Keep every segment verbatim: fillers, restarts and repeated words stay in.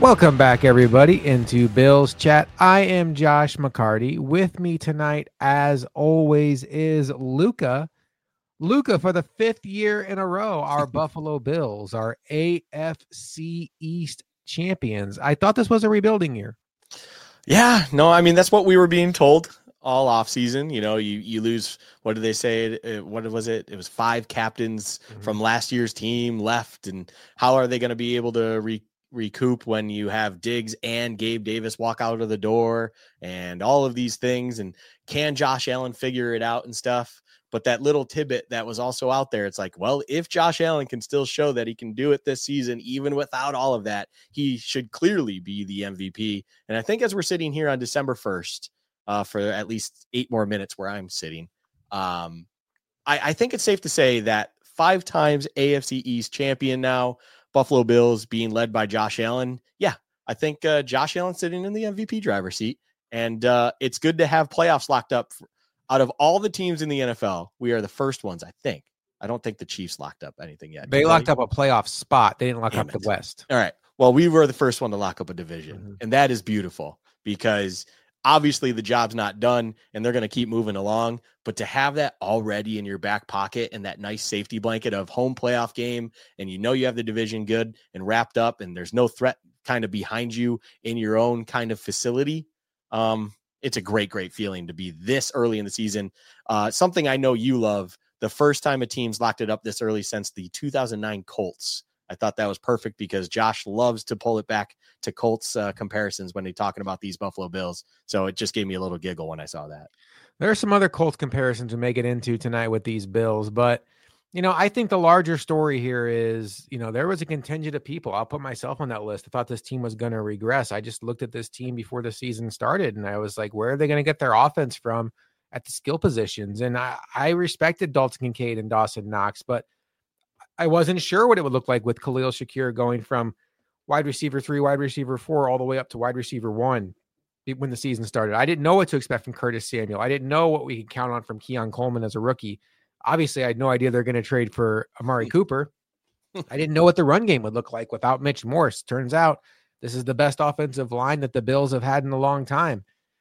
Welcome back, everybody, into Bills Chat. I am Josh McCarty. With me tonight, as always, is Luca. Luca, for the fifth year in a row, our Buffalo Bills are A F C East champions. I thought this was a rebuilding year. Yeah, no, I mean, that's what we were being told all offseason. You know, you, you lose, what did they say? What was it? It was five captains mm-hmm. from last year's team left. And how are they going to be able to re- recoup when you have Diggs and Gabe Davis walk out of the door and all of these things? And can Josh Allen figure it out and stuff? But that little tidbit that was also out there, it's like, well, if Josh Allen can still show that he can do it this season, even without all of that, he should clearly be the M V P. And I think as we're sitting here on December first, uh, for at least eight more minutes where I'm sitting, um, I, I think it's safe to say that five times A F C East champion now, Buffalo Bills being led by Josh Allen. Yeah, I think uh, Josh Allen sitting in the M V P driver's seat. And uh, it's good to have playoffs locked up. For, out of all the teams in the N F L, we are the first ones, I think. I don't think the Chiefs locked up anything yet. They locked they? up a playoff spot. They didn't lock Damn up it. the West. All right. Well, we were the first one to lock up a division. Mm-hmm. And that is beautiful because obviously the job's not done and they're going to keep moving along. But to have that already in your back pocket and that nice safety blanket of home playoff game, and you know you have the division good and wrapped up and there's no threat kind of behind you in your own kind of facility, um, it's a great, great feeling to be this early in the season. Uh, something I know you love, the first time a team's locked it up this early since the two thousand nine Colts. I thought that was perfect because Josh loves to pull it back to Colts uh, comparisons when he's talking about these Buffalo Bills. So it just gave me a little giggle when I saw that. There are some other Colts comparisons we may get into tonight with these Bills, but you know, I think the larger story here is, you know, there was a contingent of people. I'll put myself on that list. I thought this team was going to regress. I just looked at this team before the season started and I was like, where are they going to get their offense from at the skill positions? And I, I respected Dalton Kincaid and Dawson Knox, but I wasn't sure what it would look like with Khalil Shakir going from wide receiver three, wide receiver four, all the way up to wide receiver one when the season started. I didn't know what to expect from Curtis Samuel. I didn't know what we could count on from Keon Coleman as a rookie. Obviously, I had no idea they're going to trade for Amari Cooper. I didn't know what the run game would look like without Mitch Morse. Turns out this is the best offensive line that the Bills have had in a long time.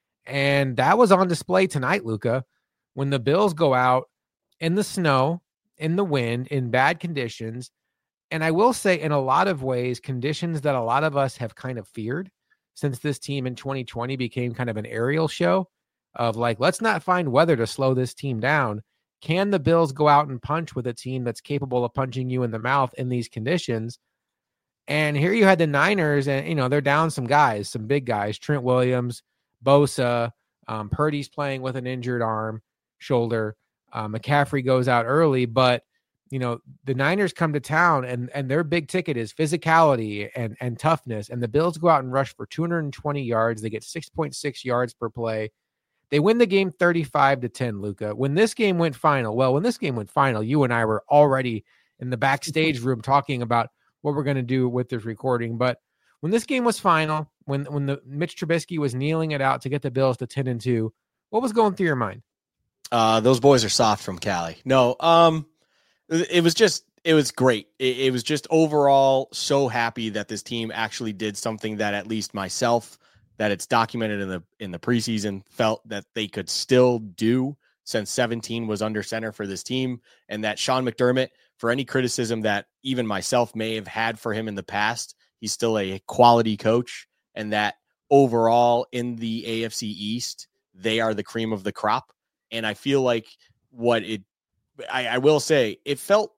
And that was on display tonight, Luca, when the Bills go out in the snow, in the wind, in bad conditions. And I will say in a lot of ways, conditions that a lot of us have kind of feared since this team in twenty twenty became kind of an aerial show of like, let's not find weather to slow this team down. Can the Bills go out and punch with a team that's capable of punching you in the mouth in these conditions? And here you had the Niners, and, you know, they're down some guys, some big guys, Trent Williams, Bosa, um, Purdy's playing with an injured arm, shoulder. Uh, McCaffrey goes out early, but, you know, the Niners come to town, and, and their big ticket is physicality and, and toughness. And the Bills go out and rush for two hundred twenty yards. They get six point six yards per play. They win the game thirty-five to ten, Luca. When this game went final, well, when this game went final, you and I were already in the backstage room talking about what we're going to do with this recording. But when this game was final, when when the Mitch Trubisky was kneeling it out to get the Bills to ten and two, what was going through your mind? Uh, those boys are soft from Cali. No, um, it was just, it was great. It, it was just overall so happy that this team actually did something that at least myself, that it's documented in the in the preseason, felt that they could still do since seventeen was under center for this team. And that Sean McDermott, for any criticism that even myself may have had for him in the past, he's still a quality coach. And that overall in the A F C East, they are the cream of the crop. And I feel like what it, I, I will say, it felt,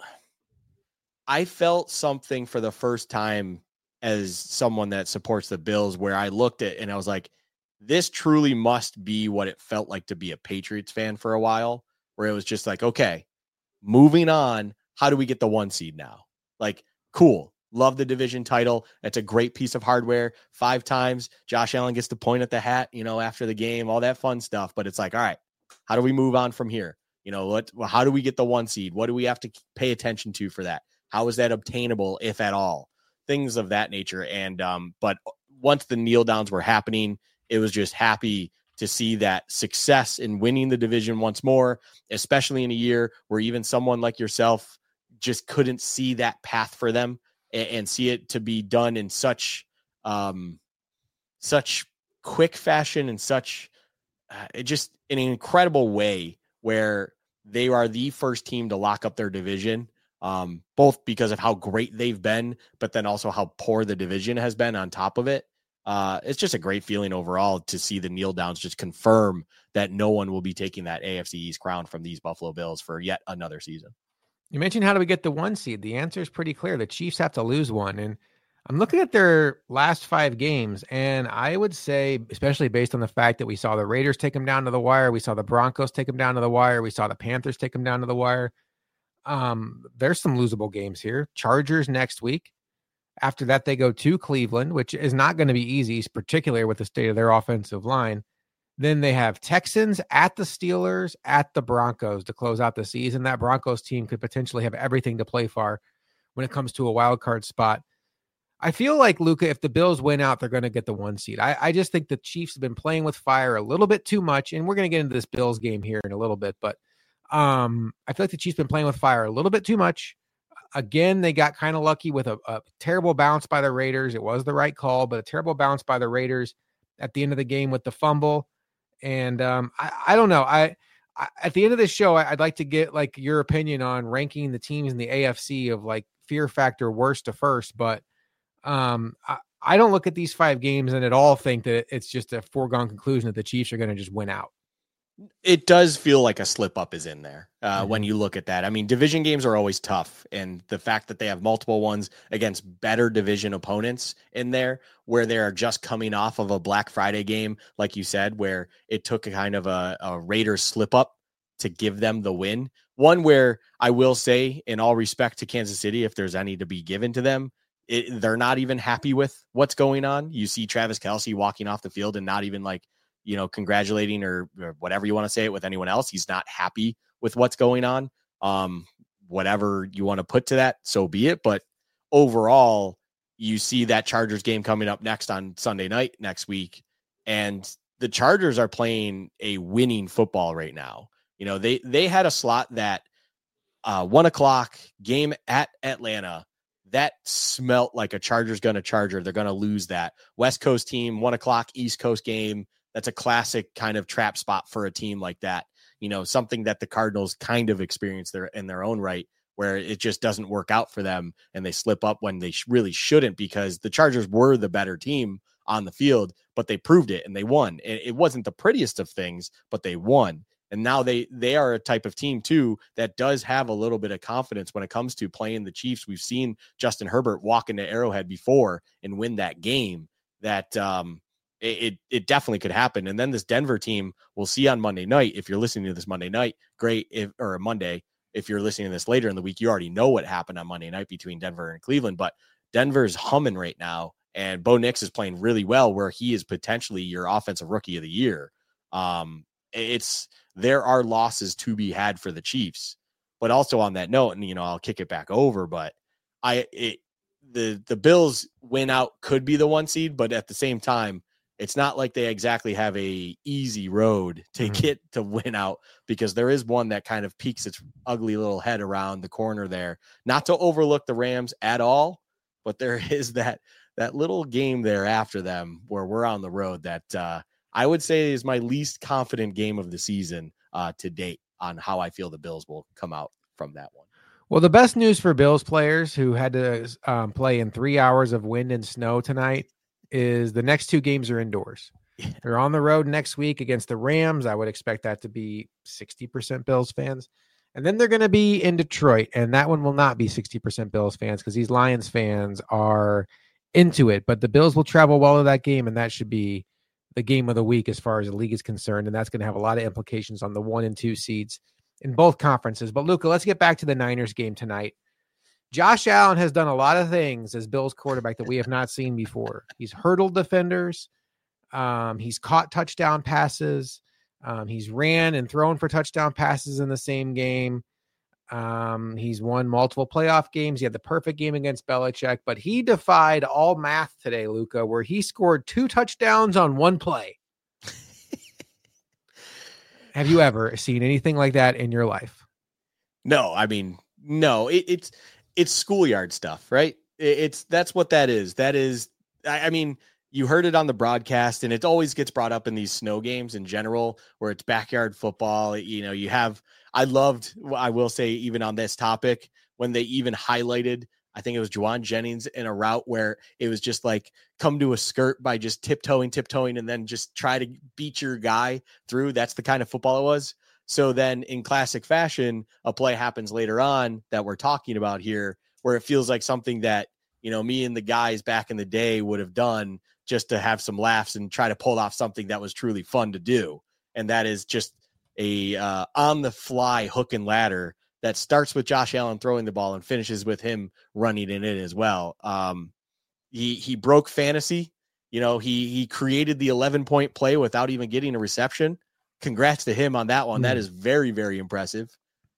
I felt something for the first time as someone that supports the Bills, where I looked at and I was like, this truly must be what it felt like to be a Patriots fan for a while, where it was just like, okay, moving on. How do we get the one seed now? Like, cool. Love the division title. That's a great piece of hardware. Five times Josh Allen gets to point at the hat, you know, after the game, all that fun stuff. But it's like, all right, how do we move on from here? You know, what, how do we get the one seed? What do we have to pay attention to for that? How is that obtainable, if at all? Things of that nature. And, um, but once the kneel downs were happening, it was just happy to see that success in winning the division once more, especially in a year where even someone like yourself just couldn't see that path for them, and, and see it to be done in such um, such quick fashion and such uh, it just in an incredible way where they are the first team to lock up their division, um, both because of how great they've been, but then also how poor the division has been on top of it. Uh, it's just a great feeling overall to see the kneel downs just confirm that no one will be taking that A F C East crown from these Buffalo Bills for yet another season. You mentioned how do we get the one seed? The answer is pretty clear. The Chiefs have to lose one. And I'm looking at their last five games, and I would say, especially based on the fact that we saw the Raiders take them down to the wire, we saw the Broncos take them down to the wire, we saw the Panthers take them down to the wire. Um, there's some losable games here. Chargers next week. After that, they go to Cleveland, which is not going to be easy, particularly with the state of their offensive line. Then they have Texans at the Steelers, at the Broncos to close out the season. That Broncos team could potentially have everything to play for when it comes to a wild card spot. I feel like, Luka, if the Bills win out, they're going to get the one seed. I, I just think the Chiefs have been playing with fire a little bit too much, and we're going to get into this Bills game here in a little bit, but um, I feel like the Chiefs have been playing with fire a little bit too much. Again, they got kind of lucky with a, a terrible bounce by the Raiders. It was the right call, but a terrible bounce by the Raiders at the end of the game with the fumble. And um, I, I don't know. I, I at the end of this show, I, I'd like to get like your opinion on ranking the teams in the A F C of like fear factor worst to first, but Um, I, I don't look at these five games and at all think that it's just a foregone conclusion that the Chiefs are going to just win out. It does feel like a slip up is in there uh, Mm-hmm. when you look at that. I mean, division games are always tough. And the fact that they have multiple ones against better division opponents in there where they're just coming off of a Black Friday game, like you said, where it took a kind of a, a Raiders slip up to give them the win. One where I will say, in all respect to Kansas City, if there's any to be given to them, It, they're not even happy with what's going on. You see Travis Kelce walking off the field and not even like, you know, congratulating or, or whatever you want to say it with anyone else. He's not happy with what's going on. Um, whatever you want to put to that, so be it. But overall, you see that Chargers game coming up next on Sunday night next week. And the Chargers are playing a winning football right now. You know, they, they had a slot that uh, one o'clock game at Atlanta. That smelt like a Chargers going to Charger. They're going to lose that. West Coast team, one o'clock East Coast game. That's a classic kind of trap spot for a team like that. You know, something that the Cardinals kind of experience their, in their own right, where it just doesn't work out for them and they slip up when they sh- really shouldn't, because the Chargers were the better team on the field, but they proved it and they won. And it wasn't the prettiest of things, but they won. And now they they are a type of team, too, that does have a little bit of confidence when it comes to playing the Chiefs. We've seen Justin Herbert walk into Arrowhead before and win that game. That um, it, it, it definitely could happen. And then this Denver team, we'll see on Monday night. If you're listening to this Monday night, great. If, or Monday, if you're listening to this later in the week, you already know what happened on Monday night between Denver and Cleveland. But Denver's humming right now. And Bo Nix is playing really well, where he is potentially your offensive rookie of the year. Um, it's there are losses to be had for the Chiefs, but also on that note, and you know, I'll kick it back over, but I it, the the Bills win out could be the one seed, but at the same time, it's not like they exactly have a easy road to mm-hmm. get to win out, because there is one that kind of peeks its ugly little head around the corner there. Not to overlook the Rams at all, but there is that that little game there after them where we're on the road that uh, I would say is my least confident game of the season uh, to date on how I feel the Bills will come out from that one. Well, the best news for Bills players who had to um, play in three hours of wind and snow tonight is the next two games are indoors. Yeah. They're on the road next week against the Rams. I would expect that to be sixty percent Bills fans. And then they're going to be in Detroit, and that one will not be sixty percent Bills fans because these Lions fans are into it. But the Bills will travel well to that game, and that should be the game of the week as far as the league is concerned. And that's going to have a lot of implications on the one and two seeds in both conferences. But Luka, let's get back to the Niners game tonight. Josh Allen has done a lot of things as Bills quarterback that we have not seen before. He's hurdled defenders. Um, he's caught touchdown passes. Um, he's ran and thrown for touchdown passes in the same game. Um, he's won multiple playoff games. He had the perfect game against Belichick, but he defied all math today, Luka, where he scored two touchdowns on one play. Have you ever seen anything like that in your life? No, I mean, no, it, it's, it's schoolyard stuff, right? It, it's, that's what that is. That is I, I mean, you heard it on the broadcast, and it always gets brought up in these snow games in general, where it's backyard football. You know, you have, I loved, I will say, even on this topic, when they even highlighted, I think it was Juwan Jennings in a route where it was just like come to a skirt by just tiptoeing, tiptoeing, and then just try to beat your guy through. That's the kind of football it was. So then in classic fashion, a play happens later on that we're talking about here, where it feels like something that, you know, me and the guys back in the day would have done just to have some laughs and try to pull off something that was truly fun to do. And that is just a uh, on the fly hook and ladder that starts with Josh Allen throwing the ball and finishes with him running in it as well. Um, he, he broke fantasy. You know, he, he created the eleven point play without even getting a reception. Congrats to him on that one. Mm. That is very, very impressive.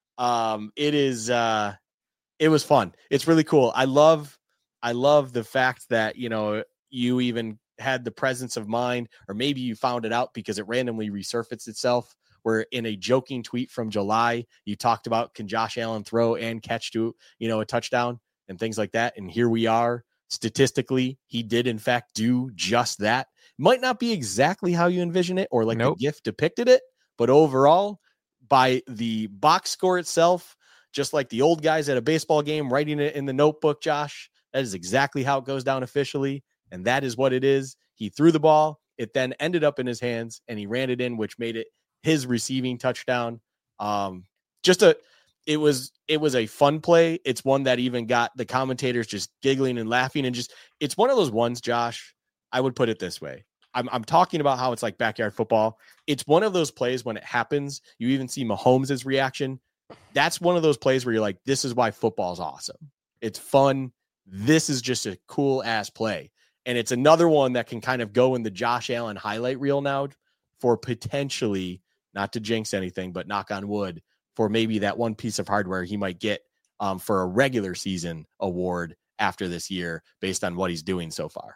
Um, it is, uh, it was fun. It's really cool. I love, I love the fact that, you know, you even had the presence of mind, or maybe you found it out because it randomly resurfaced itself, where in a joking tweet from July, you talked about, can Josh Allen throw and catch to, you know, a touchdown and things like that. And here we are. Statistically, he did in fact do just that. Might not be exactly how you envision it or like nope. the GIF depicted it, but overall, by the box score itself, just like the old guys at a baseball game writing it in the notebook, Josh, that is exactly how it goes down officially. And that is what it is. He threw the ball. It then ended up in his hands and he ran it in, which made it his receiving touchdown. Um, just a, it was, it was a fun play. It's one that even got the commentators just giggling and laughing, and just, it's one of those ones, Josh, I would put it this way. I'm, I'm talking about how it's like backyard football. It's one of those plays when it happens, you even see Mahomes' reaction. That's one of those plays where you're like, this is why football is awesome. It's fun. This is just a cool ass play. And it's another one that can kind of go in the Josh Allen highlight reel now for potentially, not to jinx anything, but knock on wood, for maybe that one piece of hardware he might get um, for a regular season award after this year based on what he's doing so far.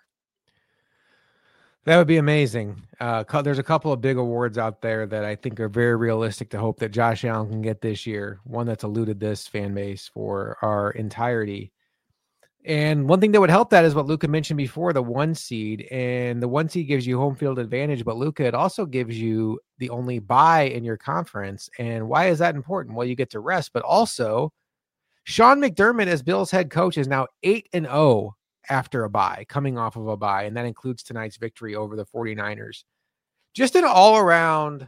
That would be amazing. Uh, there's a couple of big awards out there that I think are very realistic to hope that Josh Allen can get this year. One that's eluded this fan base for our entirety. And one thing that would help that is what Luka mentioned before, the one seed. And the one seed gives you home field advantage, but Luka, it also gives you the only bye in your conference. And why is that important? Well, you get to rest, but also Sean McDermott as Bills head coach is now eight and oh after a bye, coming off of a bye. And that includes tonight's victory over the 49ers. Just an all around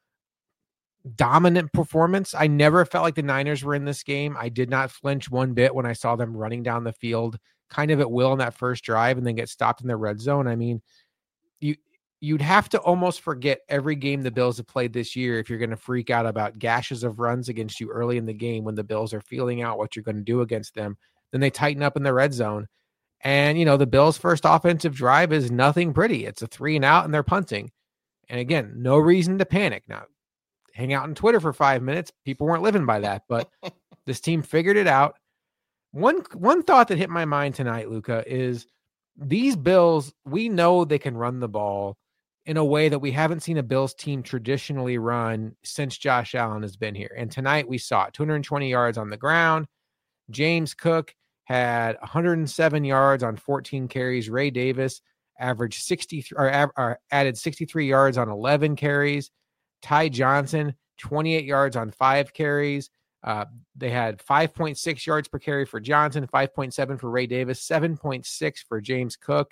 dominant performance. I never felt like the Niners were in this game. I did not flinch one bit when I saw them running down the field kind of at will in that first drive and then get stopped in the red zone. I mean, you, you'd have to almost forget every game the Bills have played this year if you're going to freak out about gashes of runs against you early in the game when the Bills are feeling out what you're going to do against them. Then they tighten up in the red zone. And, you know, the Bills' first offensive drive is nothing pretty. It's a three and out and they're punting. And again, no reason to panic. Now, hang out on Twitter for five minutes. People weren't living by that, but this team figured it out. One, one thought that hit my mind tonight, Luka, is these Bills, we know they can run the ball in a way that we haven't seen a Bills team traditionally run since Josh Allen has been here. And tonight we saw it, two hundred twenty yards on the ground. James Cook had one hundred seven yards on fourteen carries. Ray Davis averaged sixty-three or, or added sixty-three yards on eleven carries. Ty Johnson, twenty-eight yards on five carries. Uh, they had five point six yards per carry for Johnson, five point seven for Ray Davis, seven point six for James Cook,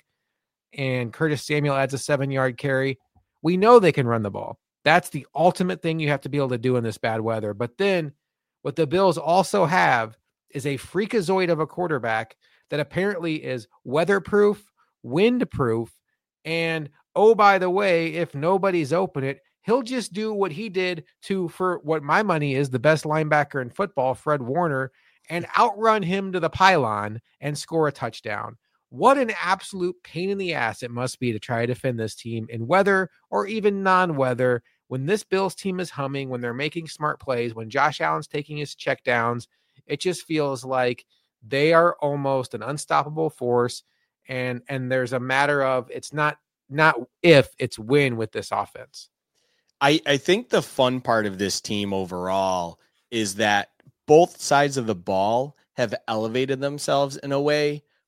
and Curtis Samuel adds a seven-yard carry. We know they can run the ball. That's the ultimate thing you have to be able to do in this bad weather. But then what the Bills also have is a freakazoid of a quarterback that apparently is weatherproof, windproof, and, oh, by the way, if nobody's open it, he'll just do what he did to, for what my money is, the best linebacker in football, Fred Warner, and outrun him to the pylon and score a touchdown. What an absolute pain in the ass it must be to try to defend this team in weather or even non-weather when this Bills team is humming, when they're making smart plays, when Josh Allen's taking his checkdowns. It just feels like they are almost an unstoppable force. And, and there's a matter of, it's not, not if, it's when with this offense. I, I think the fun part of this team overall is that both sides of the ball have elevated themselves in a way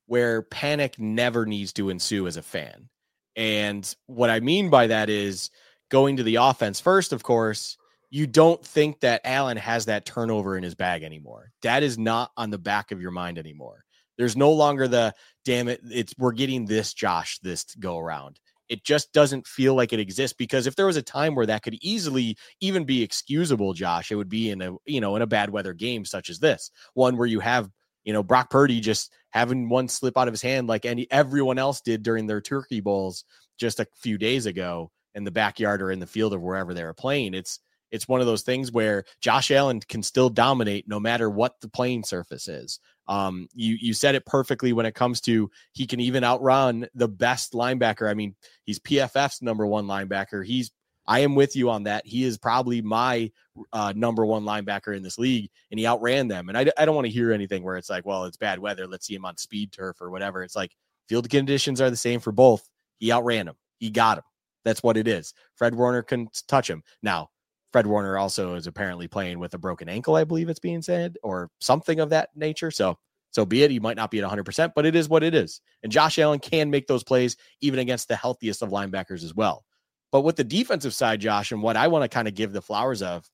where panic never needs to ensue as a fan. And what I mean by that is going to the offense first, of course, you don't think that Allen has that turnover in his bag anymore. That is not on the back of your mind anymore. There's no longer the, damn it, it's we're getting this Josh this go around. It just doesn't feel like it exists, because if there was a time where that could easily even be excusable, Josh, it would be in a, you know, in a bad weather game such as this one, where you have, you know, Brock Purdy just having one slip out of his hand like any everyone else did during their turkey bowls just a few days ago in the backyard or in the field or wherever they were playing. It's it's one of those things where Josh Allen can still dominate no matter what the playing surface is. Um, you you said it perfectly when it comes to he can even outrun the best linebacker. I mean, he's P F F's number one linebacker. He's I am with you on that. He is probably my uh, number one linebacker in this league, and he outran them. And I, I don't want to hear anything where it's like, well, it's bad weather, let's see him on speed turf or whatever. It's like field conditions are the same for both. He outran him. He got him. That's what it is. Fred Warner couldn't touch him. Now, Fred Warner also is apparently playing with a broken ankle, I believe it's being said, or something of that nature. So, so be it. He might not be at one hundred percent, but it is what it is. And Josh Allen can make those plays even against the healthiest of linebackers as well. But with the defensive side, Josh, and what I want to kind of give the flowers of,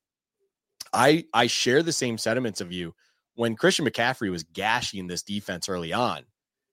I I share the same sentiments of you. When Christian McCaffrey was gashing this defense early on,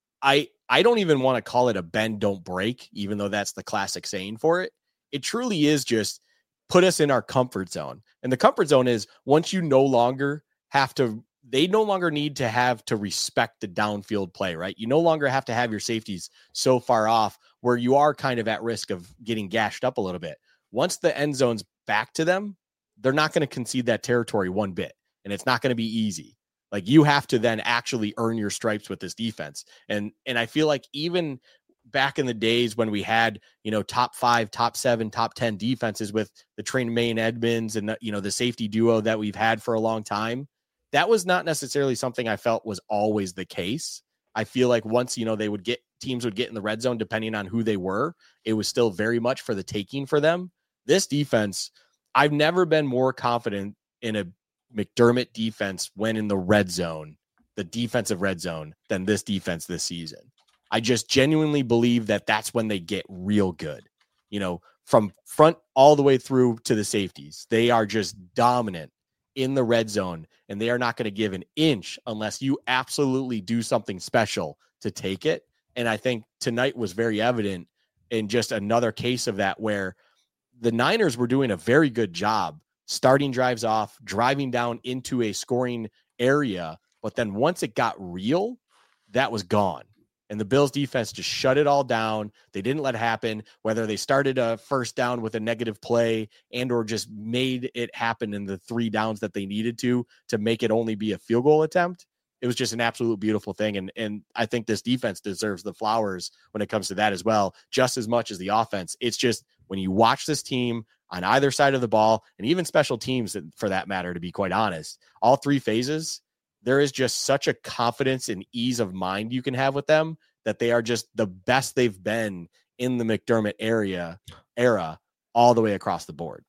I I don't even want to call it a bend, don't break, even though that's the classic saying for it. It truly is just put us in our comfort zone. And the comfort zone is once you no longer have to, they no longer need to have to respect the downfield play, right? You no longer have to have your safeties so far off where you are kind of at risk of getting gashed up a little bit. Once the end zone's back to them, they're not going to concede that territory one bit. And it's not going to be easy. Like you have to then actually earn your stripes with this defense. And, and I feel like even back in the days when we had, you know, top five, top seven, top ten defenses with the Tremaine Edmonds and, the, you know, the safety duo that we've had for a long time, that was not necessarily something I felt was always the case. I feel like once, you know, they would get, teams would get in the red zone, depending on who they were, it was still very much for the taking for them. This defense, I've never been more confident in a McDermott defense when in the red zone, the defensive red zone, than this defense this season. I just genuinely believe that that's when they get real good, you know, from front all the way through to the safeties. They are just dominant in the red zone, and they are not going to give an inch unless you absolutely do something special to take it. And I think tonight was very evident in just another case of that, where the Niners were doing a very good job starting drives off, driving down into a scoring area. But then once it got real, that was gone. And the Bills defense just shut it all down. They didn't let it happen, whether they started a first down with a negative play and or just made it happen in the three downs that they needed to, to make it only be a field goal attempt. It was just an absolute beautiful thing. And, and I think this defense deserves the flowers when it comes to that as well, just as much as the offense. It's just when you watch this team on either side of the ball, and even special teams for that matter, to be quite honest, all three phases, there is just such a confidence and ease of mind you can have with them that they are just the best they've been in the McDermott area era all the way across the board.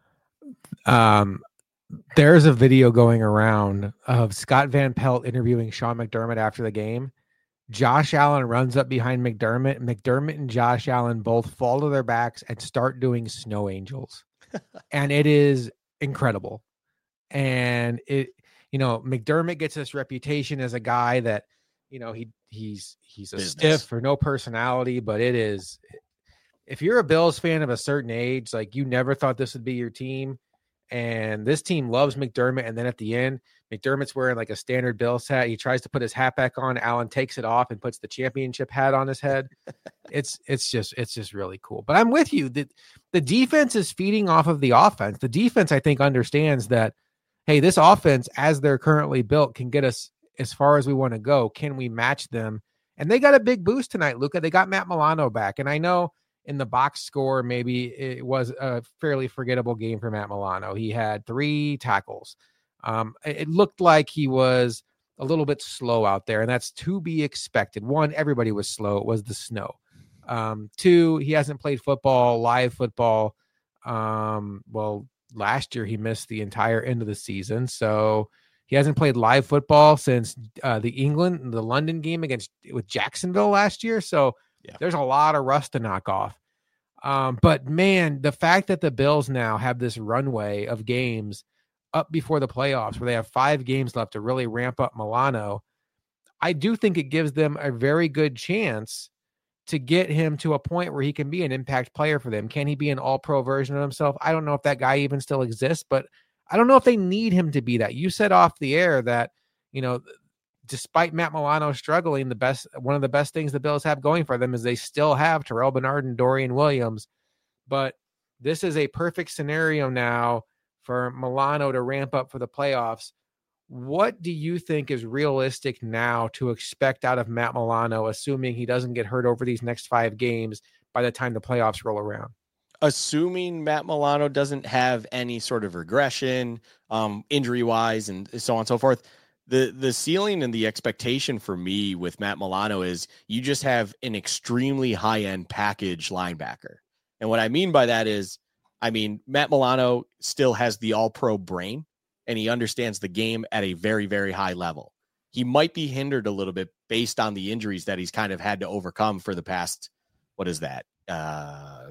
Um, there's a video going around of Scott Van Pelt interviewing Sean McDermott after the game. Josh Allen runs up behind McDermott. McDermott and Josh Allen both fall to their backs and start doing snow angels. And it is incredible. And it, you know, McDermott gets this reputation as a guy that, you know, he he's he's a Business. stiff or no personality, but it is, if you're a Bills fan of a certain age, like you never thought this would be your team, and this team loves McDermott. And then at the end, McDermott's wearing like a standard Bills hat. He tries to put his hat back on. Allen takes it off and puts the championship hat on his head. It's it's just it's just really cool. But I'm with you. The, the defense is feeding off of the offense. The defense, I think, understands that, hey, this offense, as they're currently built, can get us as far as we want to go. Can we match them? And they got a big boost tonight, Luca. They got Matt Milano back. And I know in the box score, maybe it was a fairly forgettable game for Matt Milano. He had three tackles. Um, it looked like he was a little bit slow out there, and that's to be expected. One, everybody was slow. It was the snow. Um, two, he hasn't played football, live football. Um, well, last year he missed the entire end of the season. So He hasn't played live football since uh, the England, the London game against with Jacksonville last year. So yeah. There's a lot of rust to knock off. Um, but man, the fact that the Bills now have this runway of games up before the playoffs where they have five games left to really ramp up Milano, I do think it gives them a very good chance to get him to a point where he can be an impact player for them. Can he be an all-pro version of himself? I don't know if that guy even still exists, but I don't know if they need him to be that. You said off the air that, you know, despite Matt Milano struggling, the best, one of the best things the Bills have going for them is they still have Terrell Bernard and Dorian Williams. But this is a perfect scenario now for Milano to ramp up for the playoffs. What do you think is realistic now to expect out of Matt Milano, assuming he doesn't get hurt over these next five games by the time the playoffs roll around? Assuming Matt Milano doesn't have any sort of regression, um, injury-wise and so on and so forth, the the ceiling and the expectation for me with Matt Milano is you just have an extremely high-end package linebacker. And what I mean by that is, I mean, Matt Milano still has the all-pro brain, and he understands the game at a very, very high level. He might be hindered a little bit based on the injuries that he's kind of had to overcome for the past, what is that, uh,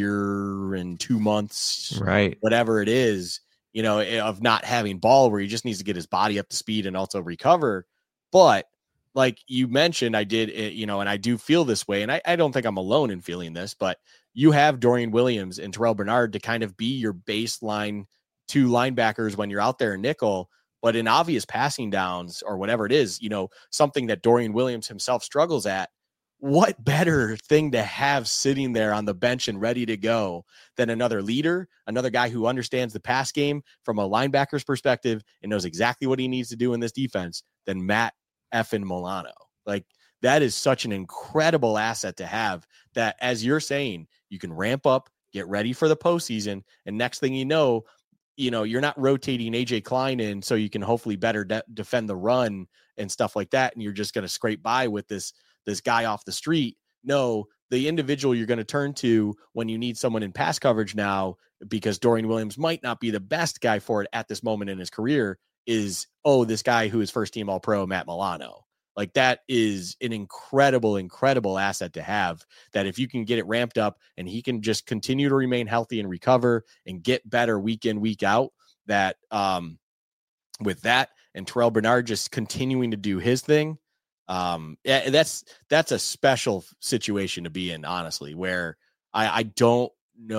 year and two months, right? Whatever it is, you know, of not having ball, where he just needs to get his body up to speed and also recover. But like you mentioned, I did, you know, and I do feel this way, and I, I don't think I'm alone in feeling this, but you have Dorian Williams and Terrell Bernard to kind of be your baseline two linebackers when you're out there in nickel, but in obvious passing downs or whatever it is, you know, something that Dorian Williams himself struggles at. What better thing to have sitting there on the bench and ready to go than another leader, another guy who understands the pass game from a linebacker's perspective and knows exactly what he needs to do in this defense than Matt effing Milano. Like, that is such an incredible asset to have that, as you're saying, you can ramp up, get ready for the postseason, and next thing you know, you know, you're not rotating A J Klein in so you can hopefully better de- defend the run and stuff like that, and you're just going to scrape by with this this guy off the street. No, the individual you're going to turn to when you need someone in pass coverage now, because Dorian Williams might not be the best guy for it at this moment in his career, is, oh, this guy who is first team all pro, Matt Milano. Like, that is an incredible, incredible asset to have, that if you can get it ramped up and he can just continue to remain healthy and recover and get better week in, week out, that um, with that and Terrell Bernard just continuing to do his thing, Um, yeah, that's, that's a special situation to be in, honestly, where I, I don't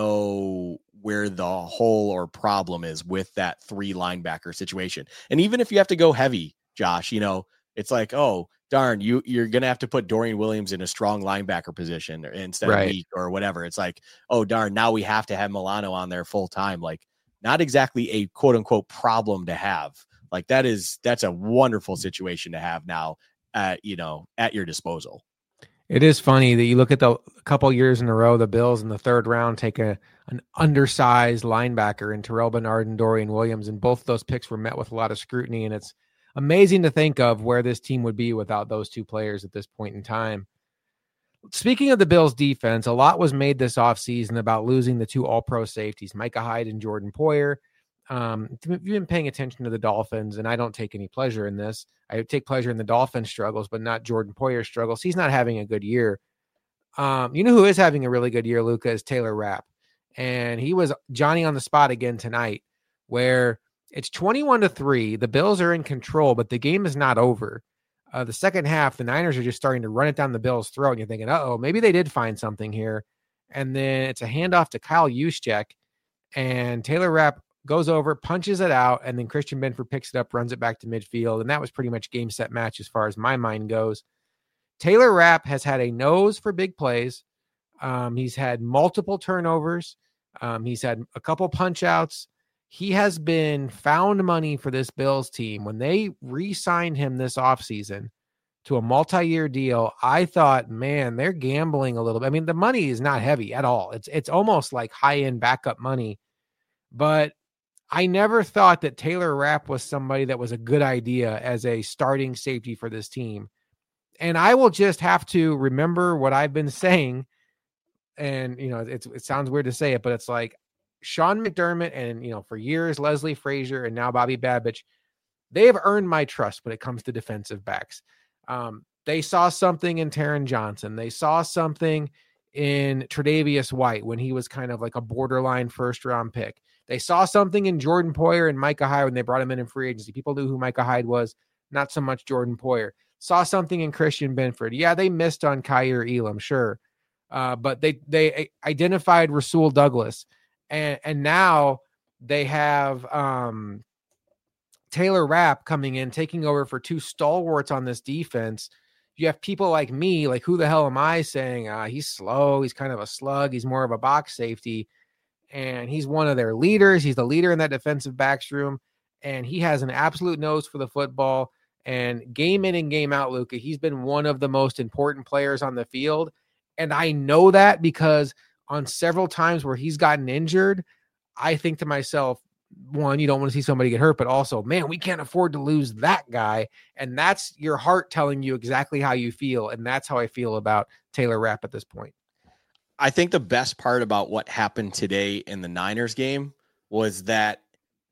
know where the hole or problem is with that three linebacker situation. And even if you have to go heavy, Josh, you know, it's like, oh, darn, you, you're going to have to put Dorian Williams in a strong linebacker position instead right. of weak or whatever. It's like, oh, darn, now we have to have Milano on there full time. Like, not exactly a quote unquote problem to have. Like, that is, that's a wonderful situation to have now. At, you know, at your disposal. It is funny that you look at the a couple years in a row, the Bills in the third round take a an undersized linebacker in Terrell Bernard and Dorian Williams, and both those picks were met with a lot of scrutiny. And it's amazing to think of where this team would be without those two players at this point in time. Speaking of the Bills defense, a lot was made this offseason about losing the two all-pro safeties, Micah Hyde and Jordan Poyer. Um, if you've been paying attention to the Dolphins, and I don't take any pleasure in this, I take pleasure in the Dolphins' struggles, but not Jordan Poyer's struggles. He's not having a good year. Um, you know who is having a really good year, Luka, is Taylor Rapp. And he was Johnny on the spot again tonight, where it's twenty-one to three. The Bills are in control, but the game is not over. Uh, the second half, the Niners are just starting to run it down the Bills' throat, and you're thinking, uh-oh, maybe they did find something here. And then it's a handoff to Kyle Juszczyk, and Taylor Rapp goes over, punches it out, and then Christian Benford picks it up, runs it back to midfield, and that was pretty much game, set, match as far as my mind goes. Taylor Rapp has had a nose for big plays. Um, he's had multiple turnovers. Um, he's had a couple punch-outs. He has been found money for this Bills team. When they re-signed him this offseason to a multi-year deal, I thought, man, they're gambling a little bit. I mean, the money is not heavy at all. It's it's almost like high-end backup money, but I never thought that Taylor Rapp was somebody that was a good idea as a starting safety for this team. And I will just have to remember what I've been saying. And, you know, it's, it sounds weird to say it, but it's like Sean McDermott and, you know, for years, Leslie Frazier and now Bobby Babich, they have earned my trust when it comes to defensive backs. Um, they saw something in Taron Johnson. They saw something in Tre'Davious White when he was kind of like a borderline first round pick. They saw something in Jordan Poyer and Micah Hyde when they brought him in in free agency. People knew who Micah Hyde was, not so much Jordan Poyer. Saw something in Christian Benford. Yeah, they missed on Kaiir Elam, sure. Uh, but they they identified Rasul Douglas. And, and now they have um, Taylor Rapp coming in, taking over for two stalwarts on this defense. You have people like me, like who the hell am I saying? Uh, he's slow. He's kind of a slug. He's more of a box safety. And he's one of their leaders. He's the leader in that defensive backs room. And he has an absolute nose for the football. And game in and game out, Luka, he's been one of the most important players on the field. And I know that because on several times where he's gotten injured, I think to myself, one, you don't want to see somebody get hurt, but also, man, we can't afford to lose that guy. And that's your heart telling you exactly how you feel. And that's how I feel about Taylor Rapp at this point. I think the best part about what happened today in the Niners game was that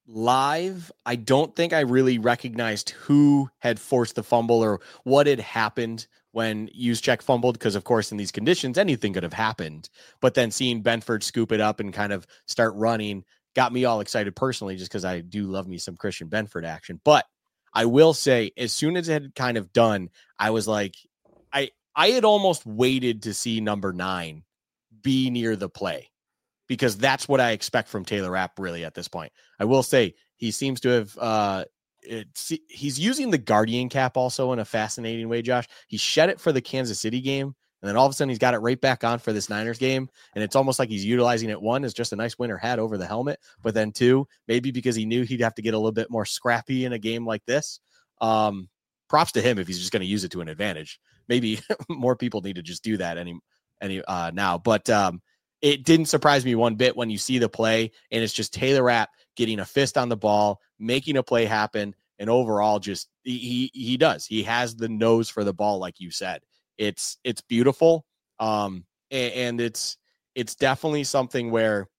live, I don't think I really recognized who had forced the fumble or what had happened when Juszczyk fumbled, because of course in these conditions anything could have happened. But then seeing Benford scoop it up and kind of start running got me all excited personally, just because I do love me some Christian Benford action. But I will say, as soon as it had kind of done, I was like, I I had almost waited to see number nine be near the play, because that's what I expect from Taylor Rapp really at this point. I will say he seems to have, uh, it's, he's using the Guardian cap also in a fascinating way, Josh. He shed it for the Kansas City game, and then all of a sudden he's got it right back on for this Niners game. And it's almost like he's utilizing it, one, as just a nice winter hat over the helmet, but then two, maybe because he knew he'd have to get a little bit more scrappy in a game like this. Um, props to him if he's just going to use it to an advantage. Maybe more people need to just do that any, any uh, now. But um, it didn't surprise me one bit when you see the play, and it's just Taylor Rapp getting a fist on the ball, making a play happen, and overall just he he, he does. He has the nose for the ball, like you said. It's it's beautiful, um, and, and it's it's definitely something where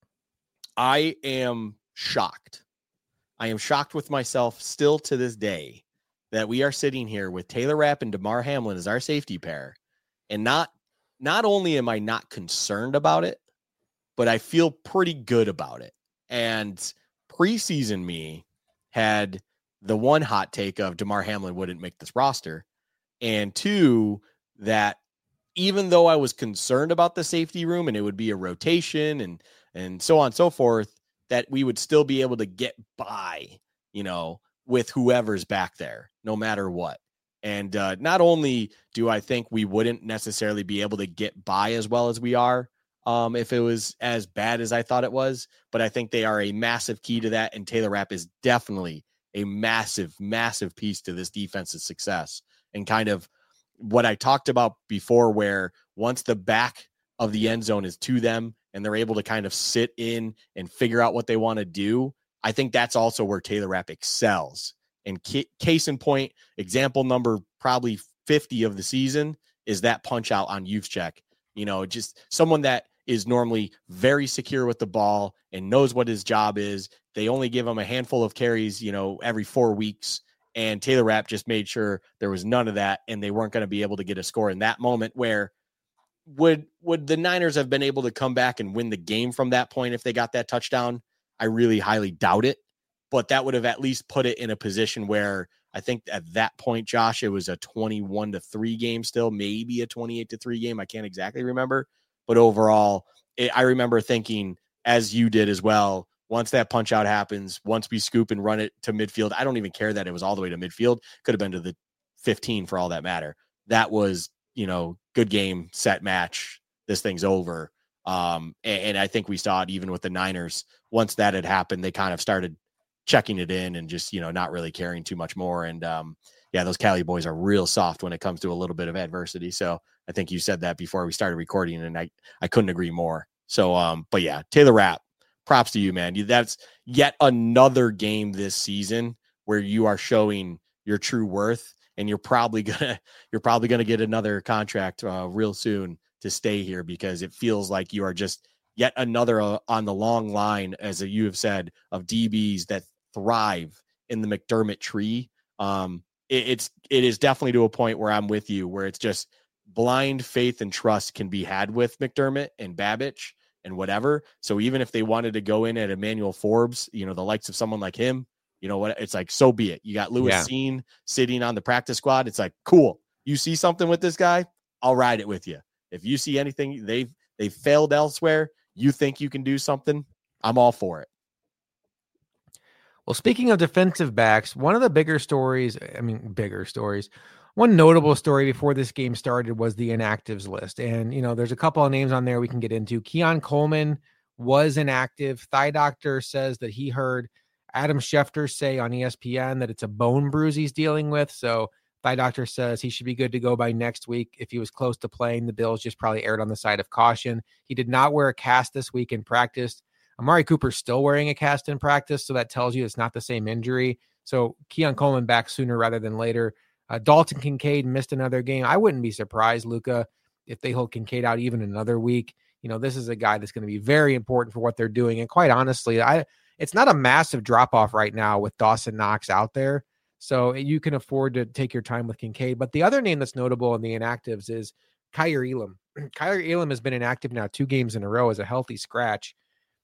I am shocked. I am shocked with myself still to this day that we are sitting here with Taylor Rapp and Damar Hamlin as our safety pair, and not not only am I not concerned about it, but I feel pretty good about it. And preseason me had the one hot take of Damar Hamlin wouldn't make this roster, and two, that even though I was concerned about the safety room and it would be a rotation and and so on and so forth, that we would still be able to get by, you know, with whoever's back there, no matter what. And uh, not only do I think we wouldn't necessarily be able to get by as well as we are um, if it was as bad as I thought it was, but I think they are a massive key to that. And Taylor Rapp is definitely a massive, massive piece to this defense's success. And kind of what I talked about before, where once the back of the end zone is to them and they're able to kind of sit in and figure out what they want to do, I think that's also where Taylor Rapp excels. And case in point, example number probably fifty of the season is that punch out on Juszczyk. You know, just someone that is normally very secure with the ball and knows what his job is. They only give him a handful of carries, you know, every four weeks. And Taylor Rapp just made sure there was none of that, and they weren't going to be able to get a score in that moment. Where would would the Niners have been able to come back and win the game from that point if they got that touchdown? I really highly doubt it. But that would have at least put it in a position where I think at that point, Josh, it was a twenty-one to three game still, maybe a twenty-eight to three game. I can't exactly remember. But overall, it, I remember thinking, as you did as well, once that punch out happens, once we scoop and run it to midfield, I don't even care that it was all the way to midfield. Could have been to the fifteen for all that matter. That was, you know, good game, set match. This thing's over. Um, and, and I think we saw it even with the Niners. Once that had happened, they kind of started checking it in and just, you know, not really caring too much more. And um, yeah, those Cali boys are real soft when it comes to a little bit of adversity. So I think you said that before we started recording, and I, I couldn't agree more. So, um, but yeah, Taylor Rapp, props to you, man. That's yet another game this season where you are showing your true worth, and you're probably gonna, you're probably gonna get another contract uh, real soon to stay here, because it feels like you are just yet another uh, on the long line, as you have said, of D Bs that thrive in the McDermott tree. Um, it, it's it is definitely to a point where I'm with you, where it's just blind faith and trust can be had with McDermott and Babich and whatever. So even if they wanted to go in at Emmanuel Forbes, you know, the likes of someone like him, you know what, it's like, so be it. You got Lewis Yeah. Cine sitting on the practice squad. It's like, cool. You see something with this guy, I'll ride it with you. If you see anything, they've they've failed elsewhere, you think you can do something, I'm all for it. Well, speaking of defensive backs, one of the bigger stories, I mean, bigger stories, one notable story before this game started was the inactives list. And, you know, there's a couple of names on there we can get into. Keon Coleman was inactive. Thigh Doctor says that he heard Adam Schefter say on E S P N that it's a bone bruise he's dealing with. So Thigh Doctor says he should be good to go by next week. If he was close to playing, the Bills just probably erred on the side of caution. He did not wear a cast this week in practice. Amari Cooper's still wearing a cast in practice, so that tells you it's not the same injury. So Keon Coleman back sooner rather than later. Uh, Dalton Kincaid missed another game. I wouldn't be surprised, Luka, if they hold Kincaid out even another week. You know, this is a guy that's going to be very important for what they're doing. And quite honestly, I it's not a massive drop-off right now with Dawson Knox out there. So you can afford to take your time with Kincaid. But the other name that's notable in the inactives is Kaiir Elam. Kaiir Elam has been inactive now two games in a row as a healthy scratch.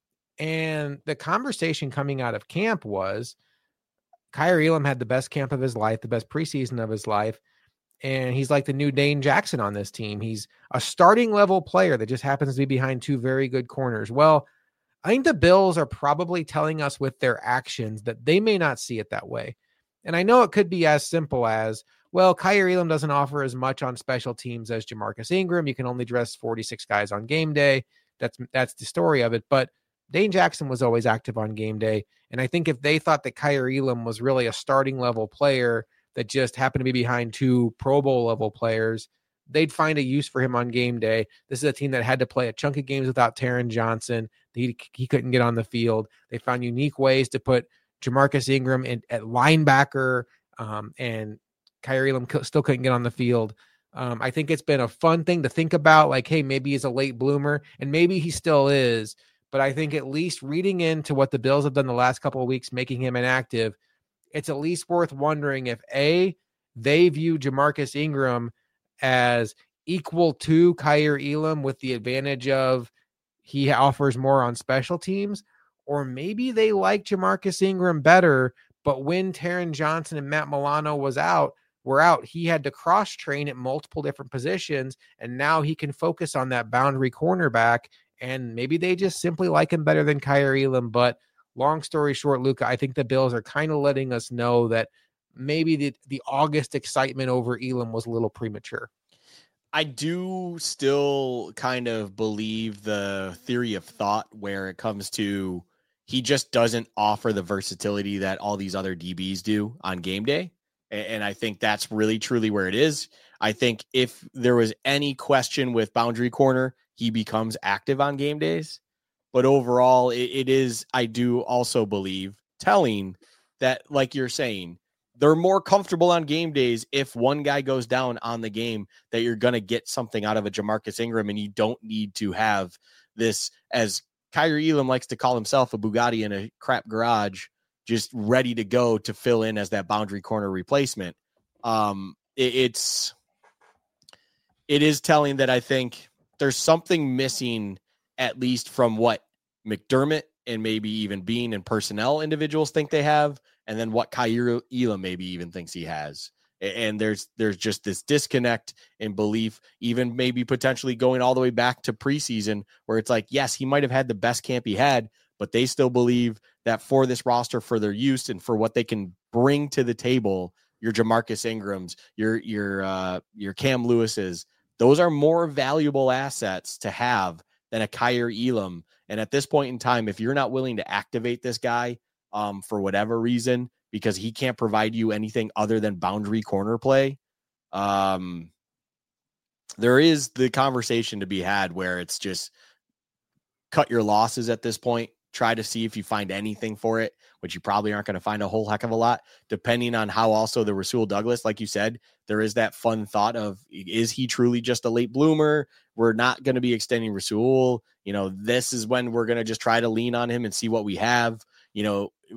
And the conversation coming out of camp was Kaiir Elam had the best camp of his life, the best preseason of his life. And he's like the new Dane Jackson on this team. He's a starting level player that just happens to be behind two very good corners. Well, I think the Bills are probably telling us with their actions that they may not see it that way. And I know it could be as simple as, well, Kaiir Elam doesn't offer as much on special teams as Jamarcus Ingram. You can only dress forty-six guys on game day. That's that's the story of it. But Dane Jackson was always active on game day. And I think if they thought that Kaiir Elam was really a starting level player that just happened to be behind two Pro Bowl level players, they'd find a use for him on game day. This is a team that had to play a chunk of games without Taron Johnson. He, he couldn't get on the field. They found unique ways to put Jamarcus Ingram in, at linebacker, um, and Kaiir Elam still couldn't get on the field. Um, I think it's been a fun thing to think about, like, hey, maybe he's a late bloomer, and maybe he still is. But I think at least reading into what the Bills have done the last couple of weeks, making him inactive, it's at least worth wondering if, A, they view Jamarcus Ingram as equal to Kaiir Elam with the advantage of he offers more on special teams, or maybe they like Jamarcus Ingram better, but when Taron Johnson and Matt Milano was out, were out, he had to cross-train at multiple different positions, and now he can focus on that boundary cornerback, and maybe they just simply like him better than Kaiir Elam. But long story short, Luka, I think the Bills are kind of letting us know that maybe the, the August excitement over Elam was a little premature. I do still kind of believe the theory of thought where it comes to he just doesn't offer the versatility that all these other D Bs do on game day. And I think that's really truly where it is. I think if there was any question with boundary corner, he becomes active on game days. But overall, it, it is, I do also believe, telling that, like you're saying, they're more comfortable on game days if one guy goes down on the game, that you're going to get something out of a Jamarcus Ingram, and you don't need to have this, as Kaiir Elam likes to call himself, a Bugatti in a crap garage, just ready to go to fill in as that boundary corner replacement. Um, it, it's, it is telling that I think there's something missing, at least from what McDermott and maybe even Bean and personnel individuals think they have, and then what Kaiir Elam maybe even thinks he has. And there's there's just this disconnect in belief, even maybe potentially going all the way back to preseason, where it's like, yes, he might have had the best camp he had, but they still believe that for this roster, for their use and for what they can bring to the table, your Jamarcus Ingrams, your your uh, your Cam Lewis's, those are more valuable assets to have than a Kaiir Elam. And at this point in time, if you're not willing to activate this guy um, for whatever reason, because he can't provide you anything other than boundary corner play, um, there is the conversation to be had where it's just cut your losses at this point. Try to see if you find anything for it, which you probably aren't going to find a whole heck of a lot, depending on how also the Rasul Douglas, like you said, there is that fun thought of, is he truly just a late bloomer? We're not going to be extending Rasul. You know, this is when we're going to just try to lean on him and see what we have. You know,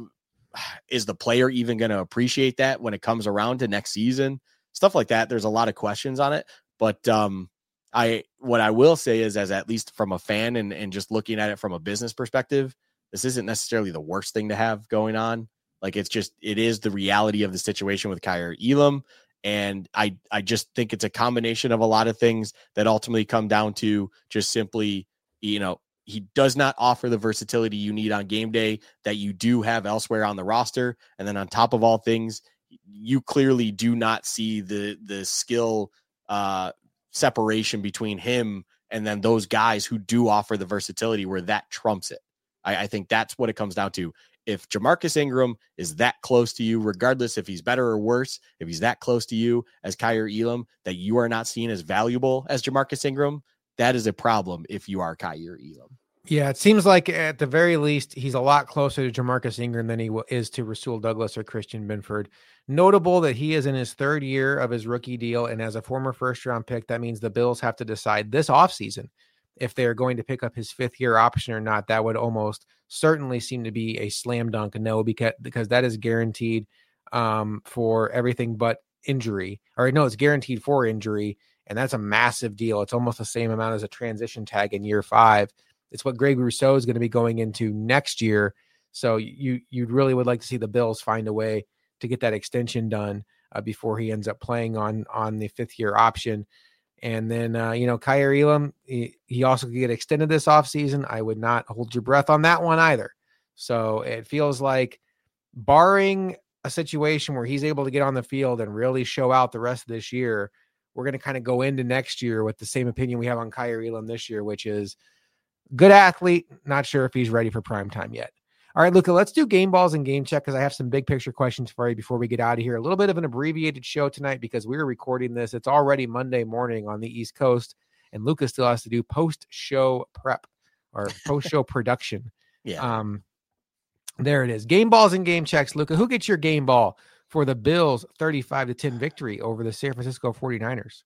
is the player even going to appreciate that when it comes around to next season? Stuff like that. There's a lot of questions on it, but um, I, what I will say is, as at least from a fan and, and just looking at it from a business perspective, this isn't necessarily the worst thing to have going on. Like, it's just, it is the reality of the situation with Kaiir Elam. And I, I just think it's a combination of a lot of things that ultimately come down to just simply, you know, he does not offer the versatility you need on game day that you do have elsewhere on the roster. And then on top of all things, you clearly do not see the, the skill uh, separation between him and then those guys who do offer the versatility where that trumps it. I, I think that's what it comes down to. If Jamarcus Ingram is that close to you, regardless if he's better or worse, if he's that close to you as Kaiir Elam, that you are not seen as valuable as Jamarcus Ingram, that is a problem if you are Kaiir Elam. Yeah, it seems like at the very least, he's a lot closer to Jamarcus Ingram than he w- is to Rasul Douglas or Christian Benford. Notable that he is in his third year of his rookie deal, and as a former first-round pick, that means the Bills have to decide this offseason if they're going to pick up his fifth-year option or not. That would almost certainly seem to be a slam dunk no, because, because that is guaranteed um, for everything but injury. Or no, it's guaranteed for injury, and that's a massive deal. It's almost the same amount as a transition tag in year five. It's what Greg Rousseau is going to be going into next year. So you you really would like to see the Bills find a way to get that extension done uh, before he ends up playing on on the fifth year option. And then, uh, you know, Kaiir Elam, he, he also could get extended this offseason. I would not hold your breath on that one either. So it feels like, barring a situation where he's able to get on the field and really show out the rest of this year, we're going to kind of go into next year with the same opinion we have on Kaiir Elam this year, which is good athlete. Not sure if he's ready for prime time yet. All right, Luka, let's do game balls and game check because I have some big picture questions for you before we get out of here. A little bit of an abbreviated show tonight because we're recording this. It's already Monday morning on the East Coast, and Luka still has to do post-show prep or post-show production. Yeah. Um, there it is. Game balls and game checks. Luka, who gets your game ball for the Bills' thirty-five to ten victory over the San Francisco forty-niners?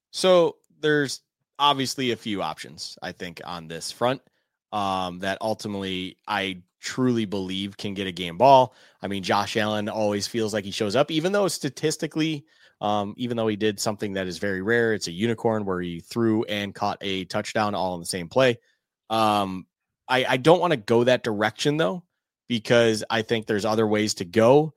So there's obviously a few options, I think, on this front um, that ultimately I truly believe can get a game ball. I mean, Josh Allen always feels like he shows up, even though statistically, um, even though he did something that is very rare, it's a unicorn where he threw and caught a touchdown all in the same play. Um, I, I don't want to go that direction, though, because I think there's other ways to go.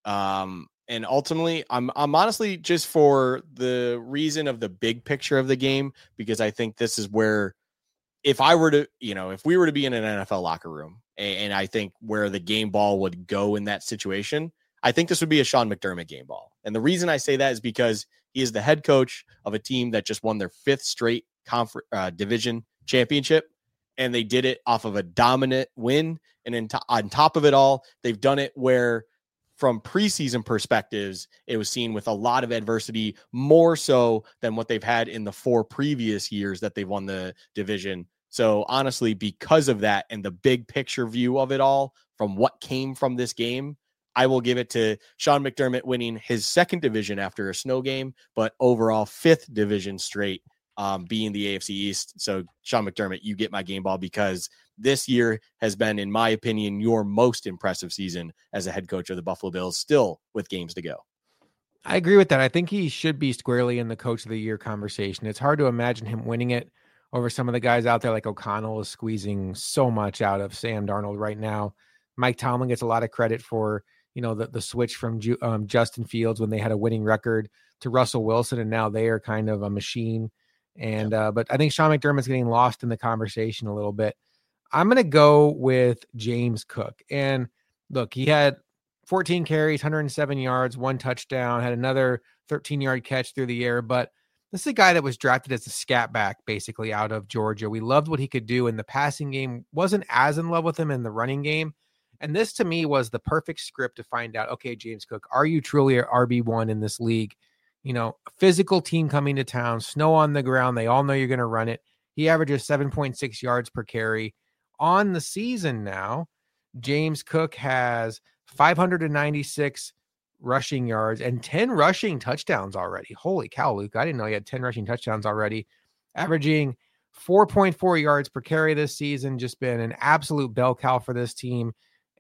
Um, and ultimately, I'm I'm honestly just for the reason of the big picture of the game, because I think this is where, if I were to, you know, if we were to be in an N F L locker room, and, and I think where the game ball would go in that situation, I think this would be a Sean McDermott game ball. And the reason I say that is because he is the head coach of a team that just won their fifth straight conference uh, division championship. And they did it off of a dominant win. And in to- on top of it all, they've done it where, from preseason perspectives, it was seen with a lot of adversity, more so than what they've had in the four previous years that they've won the division. So honestly, because of that and the big picture view of it all from what came from this game, I will give it to Sean McDermott winning his second division after a snow game, but overall fifth division straight, um, being the A F C East. So Sean McDermott, you get my game ball, because this year has been, in my opinion, your most impressive season as a head coach of the Buffalo Bills, still with games to go. I agree with that. I think he should be squarely in the coach of the year conversation. It's hard to imagine him winning it over some of the guys out there. Like O'Connell is squeezing so much out of Sam Darnold right now. Mike Tomlin gets a lot of credit for, you know, the, the switch from Ju- um, Justin Fields when they had a winning record to Russell Wilson, and now they are kind of a machine. And yep. uh, but I think Sean McDermott's getting lost in the conversation a little bit. I'm going to go with James Cook. And look, he had fourteen carries, one hundred seven yards, one touchdown, had another thirteen-yard catch through the air. But this is a guy that was drafted as a scat back, basically, out of Georgia. We loved what he could do in the passing game, wasn't as in love with him in the running game. And this, to me, was the perfect script to find out, okay, James Cook, are you truly an R B one in this league? You know, a physical team coming to town, snow on the ground. They all know you're going to run it. He averages seven point six yards per carry. On the season now, James Cook has five hundred ninety-six rushing yards and ten rushing touchdowns already. Holy cow, Luke. I didn't know he had ten rushing touchdowns already. Averaging four point four yards per carry this season. Just been an absolute bell cow for this team.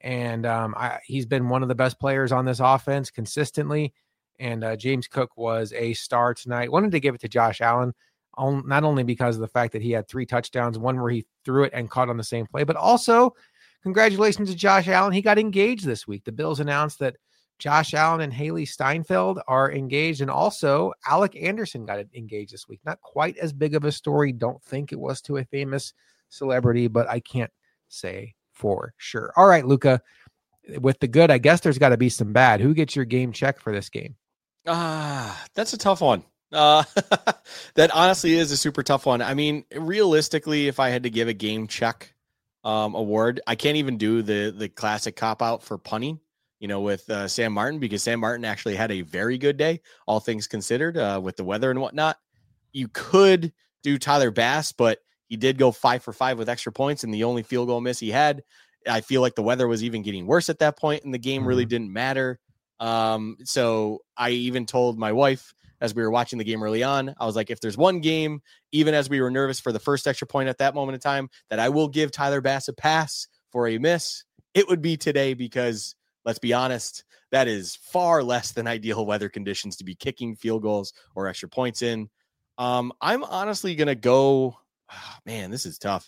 And um, I, he's been one of the best players on this offense consistently. And uh, James Cook was a star tonight. Wanted to give it to Josh Allen, on, not only because of the fact that he had three touchdowns, one where he threw it and caught on the same play, but also congratulations to Josh Allen. He got engaged this week. The Bills announced that Josh Allen and Haley Steinfeld are engaged, and also Alec Anderson got engaged this week. Not quite as big of a story. Don't think it was to a famous celebrity, but I can't say for sure. All right, Luka, with the good, I guess there's got to be some bad. Who gets your game check for this game? Ah, uh, that's a tough one. Uh, that honestly is a super tough one. I mean, realistically, if I had to give a game check um, award, I can't even do the the classic cop out for punting, you know, with uh, Sam Martin, because Sam Martin actually had a very good day, all things considered, uh, with the weather and whatnot. You could do Tyler Bass, but he did go five for five with extra points, and the only field goal miss he had, I feel like the weather was even getting worse at that point, and the game really didn't matter. Um, so I even told my wife as we were watching the game early on, I was like, if there's one game, even as we were nervous for the first extra point at that moment in time, that I will give Tyler Bass a pass for a miss, it would be today, because let's be honest, that is far less than ideal weather conditions to be kicking field goals or extra points in. Um, I'm honestly going to go, oh, man, this is tough.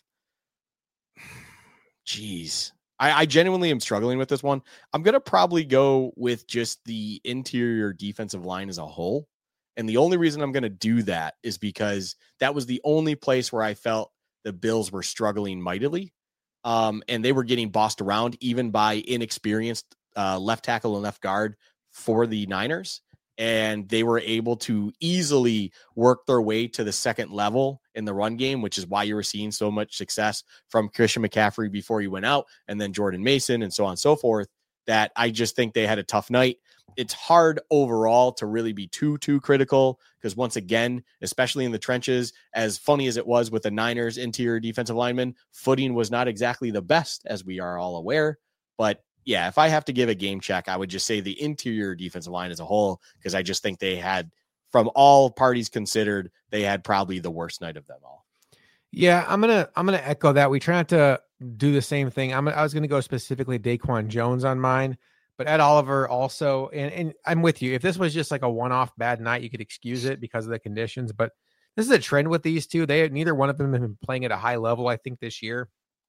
Jeez. I, I genuinely am struggling with this one. I'm going to probably go with just the interior defensive line as a whole. And the only reason I'm going to do that is because that was the only place where I felt the Bills were struggling mightily. Um, and they were getting bossed around even by inexperienced uh, left tackle and left guard for the Niners. And they were able to easily work their way to the second level in the run game, which is why you were seeing so much success from Christian McCaffrey before he went out, and then Jordan Mason and so on and so forth, that I just think they had a tough night. It's hard overall to really be too, too critical, because once again, especially in the trenches, as funny as it was with the Niners interior defensive linemen, footing was not exactly the best, as we are all aware. But yeah, if I have to give a game check, I would just say the interior defensive line as a whole, because I just think they had, from all parties considered, they had probably the worst night of them all. Yeah, I'm gonna I'm gonna echo that. We try not to do the same thing. I'm I was gonna go specifically Daquan Jones on mine, but Ed Oliver also, and and I'm with you. If this was just like a one-off bad night, you could excuse it because of the conditions. But this is a trend with these two. They neither one of them have been playing at a high level, I think, this year.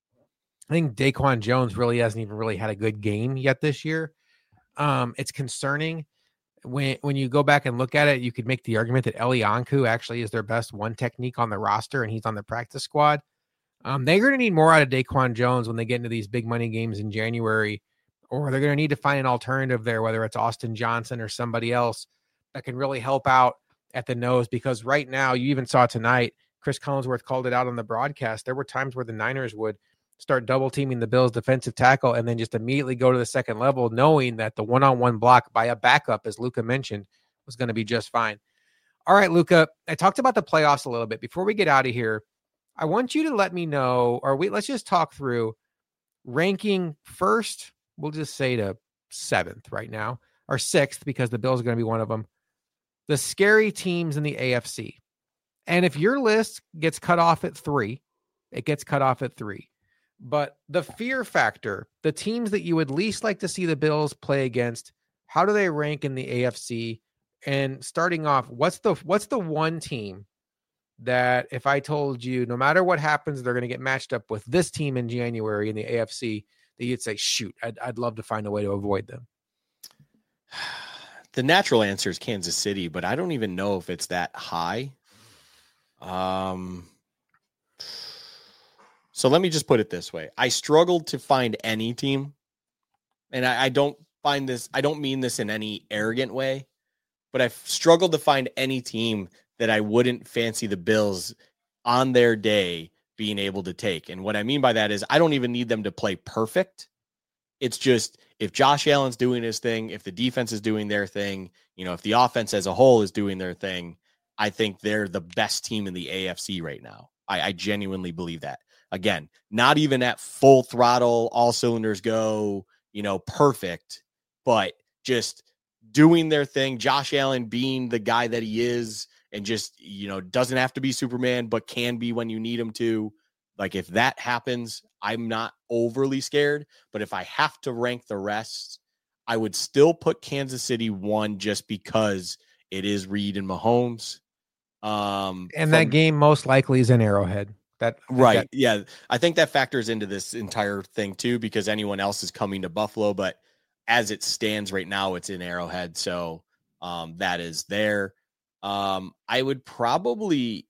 I think Daquan Jones really hasn't even really had a good game yet this year. Um, it's concerning. When when you go back and look at it, you could make the argument that Eli Ankou actually is their best one technique on the roster, and he's on the practice squad. Um, they're going to need more out of Daquan Jones when they get into these big money games in January, or they're going to need to find an alternative there, whether it's Austin Johnson or somebody else that can really help out at the nose. Because right now, you even saw tonight, Chris Collinsworth called it out on the broadcast. There were times where the Niners would start double teaming the Bills defensive tackle and then just immediately go to the second level, knowing that the one-on-one block by a backup, as Luka mentioned, was going to be just fine. All right, Luka, I talked about the playoffs a little bit. Before we get out of here, I want you to let me know, or we let's just talk through ranking first. We'll just say to seventh right now, or sixth, because the Bills are going to be one of them. The scary teams in the A F C. And if your list gets cut off at three, it gets cut off at three. But the fear factor, the teams that you would least like to see the Bills play against, how do they rank in the A F C? And starting off, what's the what's the one team that if I told you no matter what happens, they're going to get matched up with this team in January in the A F C, that you'd say, shoot, I'd, I'd love to find a way to avoid them? The natural answer is Kansas City, but I don't even know if it's that high. Um. So let me just put it this way. I struggled to find any team, and I, I don't find this, I don't mean this in any arrogant way, but I've struggled to find any team that I wouldn't fancy the Bills on their day being able to take. And what I mean by that is I don't even need them to play perfect. It's just if Josh Allen's doing his thing, if the defense is doing their thing, you know, if the offense as a whole is doing their thing, I think they're the best team in the A F C right now. I, I genuinely believe that. Again, not even at full throttle, all cylinders go, you know, perfect, but just doing their thing. Josh Allen being the guy that he is, and just, you know, doesn't have to be Superman, but can be when you need him to. Like if that happens, I'm not overly scared. But if I have to rank the rest, I would still put Kansas City one just because it is Reed and Mahomes. Um, And from, that game most likely is in Arrowhead. That right. that, yeah. I think that factors into this entire thing too, because anyone else is coming to Buffalo, but as it stands right now, it's in Arrowhead. So um, that is there. Um, I would probably,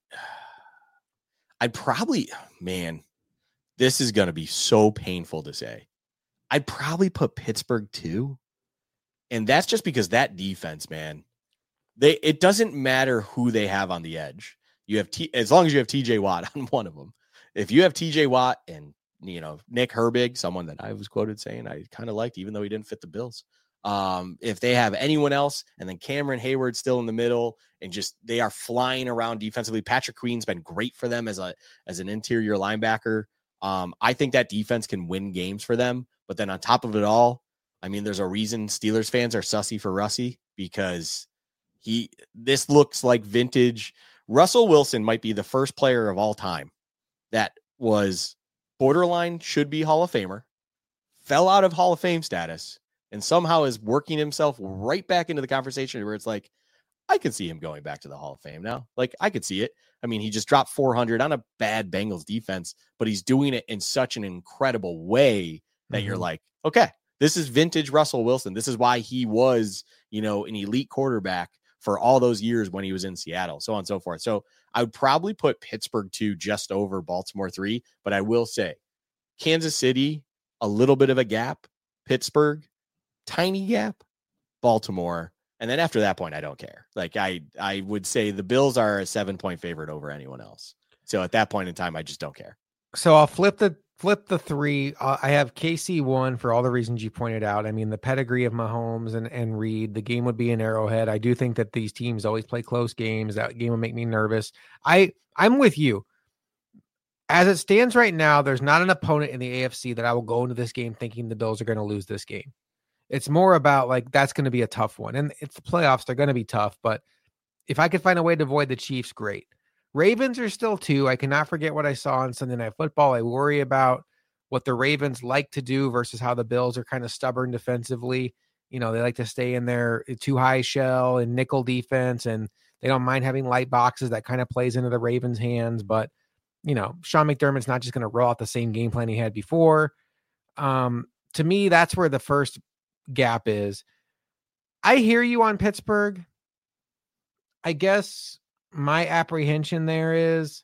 I'd probably, man, this is going to be so painful to say. I'd probably put Pittsburgh too. And that's just because that defense, man, they, it doesn't matter who they have on the edge. You have T, as long as you have T J Watt on one of them. If you have T J Watt and, you know, Nick Herbig, someone that I was quoted saying I kind of liked, even though he didn't fit the Bills. Um, if they have anyone else, and then Cameron Hayward still in the middle, and just they are flying around defensively. Patrick Queen's been great for them as a as an interior linebacker. Um, I think that defense can win games for them. But then on top of it all, I mean, there's a reason Steelers fans are sussy for Russie, because he this looks like vintage. Russell Wilson might be the first player of all time that was borderline should be Hall of Famer, fell out of Hall of Fame status, and somehow is working himself right back into the conversation where it's like, I could see him going back to the Hall of Fame now. Like, I could see it. I mean, he just dropped four hundred on a bad Bengals defense, but he's doing it in such an incredible way that mm-hmm. you're like, okay, this is vintage Russell Wilson. This is why he was, you know, an elite quarterback for all those years when he was in Seattle, so on and so forth. So I would probably put Pittsburgh two just over Baltimore three, but I will say Kansas City, a little bit of a gap, Pittsburgh, tiny gap, Baltimore. And then after that point, I don't care. Like I, I would say the Bills are a seven point favorite over anyone else. So at that point in time, I just don't care. So I'll flip the, flip the three. Uh, I have K C one for all the reasons you pointed out. I mean, the pedigree of Mahomes and, and Reed, the game would be in Arrowhead. I do think that these teams always play close games. That game would make me nervous. I I'm with you. As it stands right now, there's not an opponent in the A F C that I will go into this game thinking the Bills are going to lose this game. It's more about like, that's going to be a tough one. And it's the playoffs. They're going to be tough, but if I could find a way to avoid the Chiefs, great. Ravens are still two. I cannot forget what I saw on Sunday Night Football. I worry about what the Ravens like to do versus how the Bills are kind of stubborn defensively. You know, they like to stay in their too high shell and nickel defense, and they don't mind having light boxes. That kind of plays into the Ravens' hands. But, you know, Sean McDermott's not just going to roll out the same game plan he had before. Um, to me, that's where the first gap is. I hear you on Pittsburgh. I guess my apprehension there is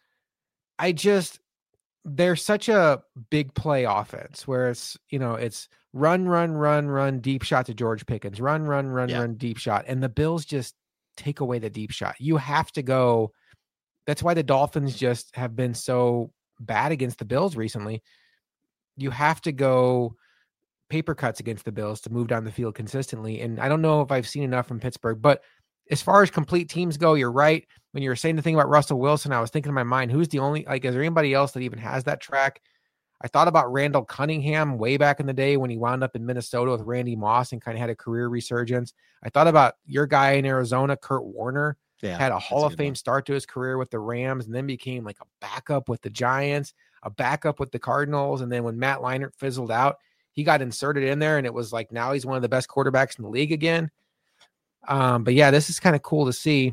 I just, they're such a big play offense where it's, you know, it's run, run, run, run, deep shot to George Pickens, run, run, run, yeah. run, deep shot. And the Bills just take away the deep shot. You have to go. That's why the Dolphins just have been so bad against the Bills recently. You have to go paper cuts against the Bills to move down the field consistently. And I don't know if I've seen enough from Pittsburgh, but as far as complete teams go, you're right. When you were saying the thing about Russell Wilson, I was thinking in my mind, who's the only, like, is there anybody else that even has that track? I thought about Randall Cunningham way back in the day when he wound up in Minnesota with Randy Moss and kind of had a career resurgence. I thought about your guy in Arizona, Kurt Warner, yeah, had a Hall of Fame one. start to his career with the Rams and then became like a backup with the Giants, a backup with the Cardinals. And then when Matt Leinart fizzled out, he got inserted in there, and it was like now he's one of the best quarterbacks in the league again. Um, but yeah, this is kind of cool to see.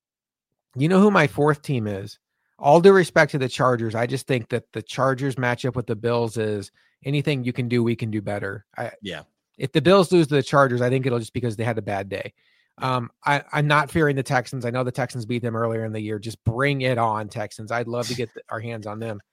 You know who my fourth team is? All due respect to the Chargers, I just think that the Chargers matchup with the Bills is anything you can do, we can do better. I, yeah. If the Bills lose to the Chargers, I think it'll just because they had a bad day. Um, I, I'm not fearing the Texans. I know the Texans beat them earlier in the year. Just bring it on, Texans. I'd love to get the, our hands on them.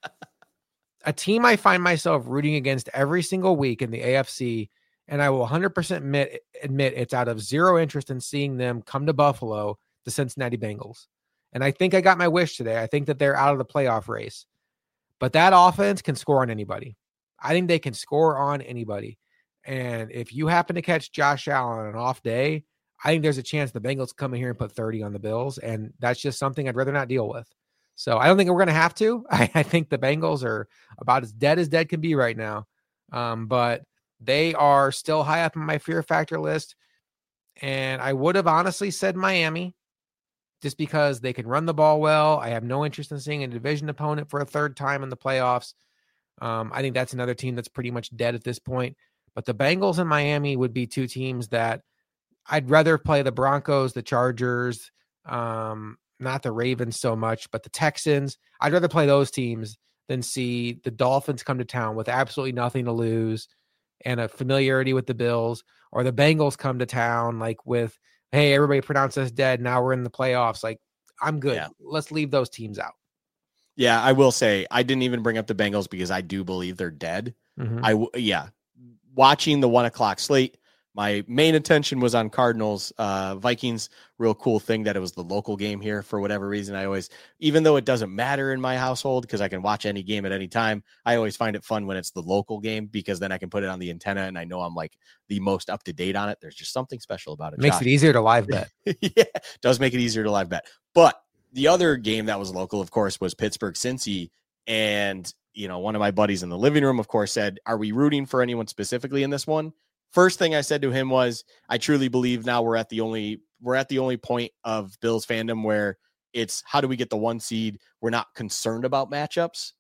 A team I find myself rooting against every single week in the A F C, and I will one hundred percent admit, admit it's out of zero interest in seeing them come to Buffalo, the Cincinnati Bengals. And I think I got my wish today. I think that they're out of the playoff race. But that offense can score on anybody. I think they can score on anybody. And if you happen to catch Josh Allen on an off day, I think there's a chance the Bengals come in here and put thirty on the Bills. And that's just something I'd rather not deal with. So I don't think we're going to have to. I, I think the Bengals are about as dead as dead can be right now. Um, but they are still high up on my fear factor list. And I would have honestly said Miami. just because they can run the ball well. I have no interest in seeing a division opponent for a third time in the playoffs. Um, I think that's another team that's pretty much dead at this point. But the Bengals and Miami would be two teams that I'd rather play the Broncos, the Chargers, um, not the Ravens so much, but the Texans. I'd rather play those teams than see the Dolphins come to town with absolutely nothing to lose and a familiarity with the Bills, or the Bengals come to town like with, hey, everybody pronounce us dead. Now we're in the playoffs. Like, I'm good. Yeah. Let's leave those teams out. Yeah, I will say I didn't even bring up the Bengals because I do believe they're dead. Mm-hmm. I w- yeah, watching the one o'clock slate, my main attention was on Cardinals, uh, Vikings. Real cool thing that it was the local game here for whatever reason. I always, even though it doesn't matter in my household because I can watch any game at any time, I always find it fun when it's the local game because then I can put it on the antenna and I know I'm like the most up to date on it. There's just something special about it. Makes Josh. It easier to live bet. Yeah, does make it easier to live bet. But the other game that was local, of course, was Pittsburgh Cincy. And, you know, one of my buddies in the living room, of course, said, are we rooting for anyone specifically in this one? First thing I said to him was, I truly believe now we're at the only we're at the only point of Bills fandom where it's how do we get the one seed? We're not concerned about matchups.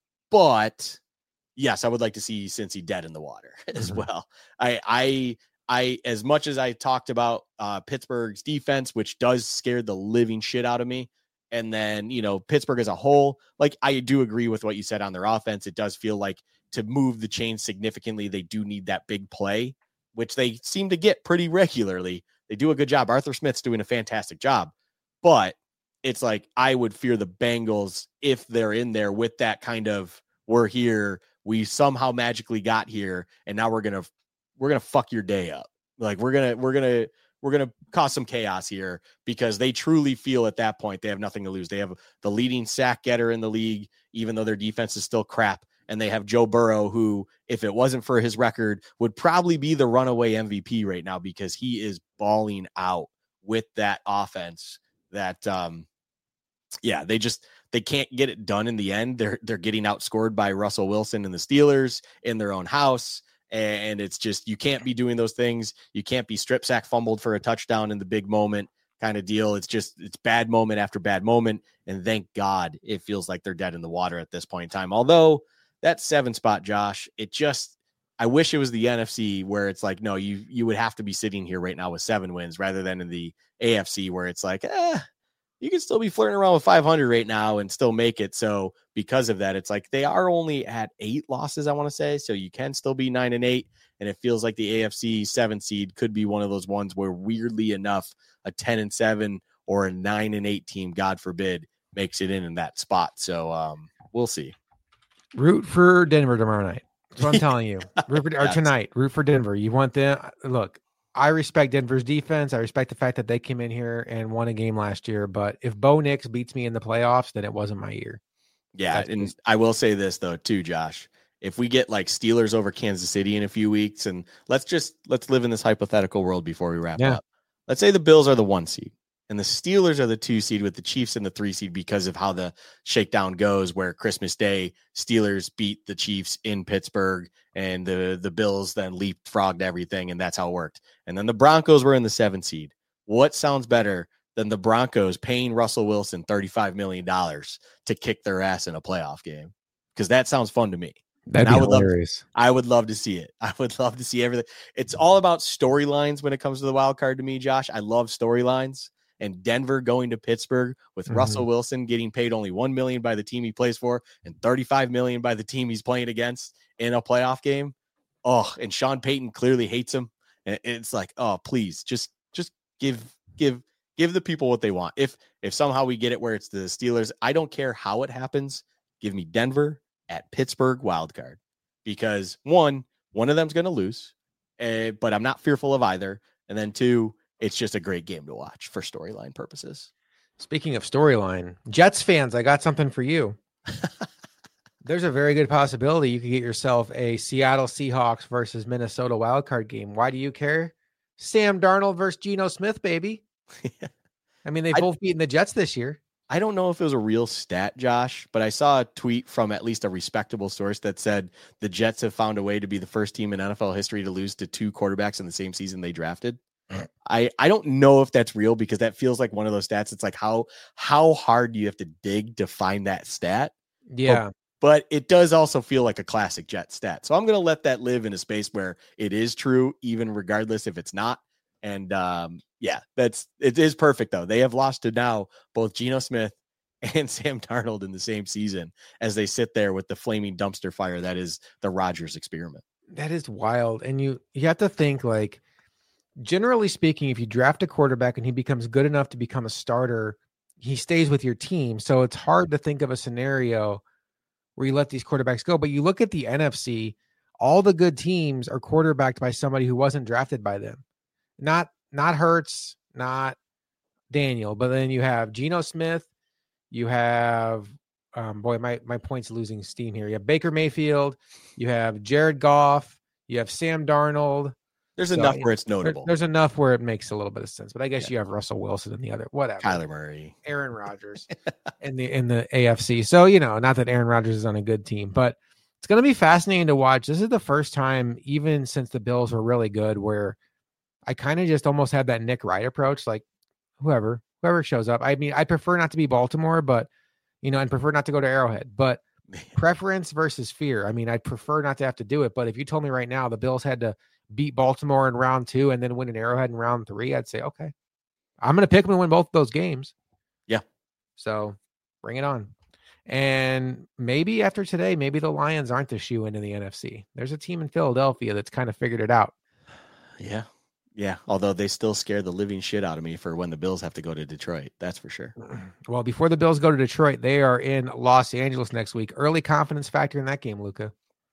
But yes, I would like to see Cincy dead in the water as mm-hmm. well. I I I as much as I talked about uh, Pittsburgh's defense, which does scare the living shit out of me. And then, you know, Pittsburgh as a whole, like I do agree with what you said on their offense. It does feel like to move the chain significantly, they do need that big play, which they seem to get pretty regularly. They do a good job. Arthur Smith's doing a fantastic job, but it's like, I would fear the Bengals if they're in there with that kind of, we're here, we somehow magically got here. And now we're going to, we're going to fuck your day up. Like we're going to, we're going to, we're going to cause some chaos here because they truly feel at that point, they have nothing to lose. They have the leading sack getter in the league, even though their defense is still crap. And they have Joe Burrow, who, if it wasn't for his record, would probably be the runaway M V P right now because he is balling out with that offense that, um, yeah, they just, they can't get it done in the end. They're, they're getting outscored by Russell Wilson and the Steelers in their own house. And it's just, you can't be doing those things. You can't be strip sack fumbled for a touchdown in the big moment kind of deal. It's just, it's bad moment after bad moment. And thank God it feels like they're dead in the water at this point in time. Although that seven spot, Josh, it just, I wish it was the N F C where it's like, no, you, you would have to be sitting here right now with seven wins rather than in the A F C where it's like, eh, you can still be flirting around with five hundred right now and still make it. So because of that, it's like they are only at eight losses, I want to say. So you can still be nine and eight. And it feels like the A F C seven seed could be one of those ones where weirdly enough, a ten and seven or a nine and eight team, God forbid, makes it in in that spot. So um, we'll see. Root for Denver tomorrow night. That's what I'm telling you. Root for, or tonight, root for Denver. You want them. Look, I respect Denver's defense. I respect the fact that they came in here and won a game last year. But if Bo Nix beats me in the playoffs, then it wasn't my year. Yeah, That's and just... I will say this though too, Josh. If we get like Steelers over Kansas City in a few weeks, and let's just let's live in this hypothetical world before we wrap yeah. up. Let's say the Bills are the one seed and the Steelers are the two seed with the Chiefs in the three seed because of how the shakedown goes, where Christmas Day Steelers beat the Chiefs in Pittsburgh and the, the Bills then leapfrogged everything. And that's how it worked. And then the Broncos were in the seven seed. What sounds better than the Broncos paying Russell Wilson thirty-five million dollars to kick their ass in a playoff game? Because that sounds fun to me. That'd be I would hilarious. Love, I would love to see it. I would love to see everything. It's all about storylines when it comes to the wild card to me, Josh. I love storylines. And Denver going to Pittsburgh with mm-hmm. Russell Wilson getting paid only one million dollars by the team he plays for and thirty-five million dollars by the team he's playing against in a playoff game. Oh, and Sean Payton clearly hates him. And it's like, oh, please just just give give give the people what they want. If if somehow we get it where it's the Steelers, I don't care how it happens. Give me Denver at Pittsburgh wild card, because one, one of them's going to lose, uh, but I'm not fearful of either. And then two, it's just a great game to watch for storyline purposes. Speaking of storyline, Jets fans, I got something for you. There's a very good possibility you could get yourself a Seattle Seahawks versus Minnesota wildcard game. Why do you care? Sam Darnold versus Geno Smith, baby. I mean, they've I, both beaten the Jets this year. I don't know if it was a real stat, Josh, but I saw a tweet from at least a respectable source that said the Jets have found a way to be the first team in N F L history to lose to two quarterbacks in the same season they drafted. I, I don't know if that's real because that feels like one of those stats. It's like how how hard do you have to dig to find that stat? Yeah. But, but it does also feel like a classic Jet stat. So I'm going to let that live in a space where it is true, even regardless if it's not. And um, yeah, that's it is perfect, though. They have lost to now both Geno Smith and Sam Darnold in the same season as they sit there with the flaming dumpster fire that is the Rodgers experiment. That is wild. And you you have to think, like, generally speaking, if you draft a quarterback and he becomes good enough to become a starter, he stays with your team. So it's hard to think of a scenario where you let these quarterbacks go. But you look at the N F C, all the good teams are quarterbacked by somebody who wasn't drafted by them. Not not Hurts, not Daniel, but then you have Geno Smith, you have um, boy, my my point's losing steam here. You have Baker Mayfield, you have Jared Goff, you have Sam Darnold. There's So, enough you where know, it's notable. there- there's enough where it makes a little bit of sense. But I guess Yeah. you have Russell Wilson and the other, whatever. Kyler Murray, Aaron Rodgers in the in the A F C. So, you know, not that Aaron Rodgers is on a good team, but it's going to be fascinating to watch. This is the first time, even since the Bills were really good, where I kind of just almost had that Nick Wright approach, like whoever, whoever shows up. I mean, I prefer not to be Baltimore, but, you know, and prefer not to go to Arrowhead, but preference versus fear. I mean, I'd prefer not to have to do it, but if you told me right now the Bills had to beat Baltimore in round two and then win an Arrowhead in round three, I'd say, okay, I'm going to pick them to win both those games. Yeah. So bring it on. And maybe after today, maybe the Lions aren't the shoe in the N F C. There's a team in Philadelphia that's kind of figured it out. Yeah. Yeah. Although they still scare the living shit out of me for when the Bills have to go to Detroit. That's for sure. Well, before the Bills go to Detroit, they are in Los Angeles next week. Early confidence factor in that game, Luca?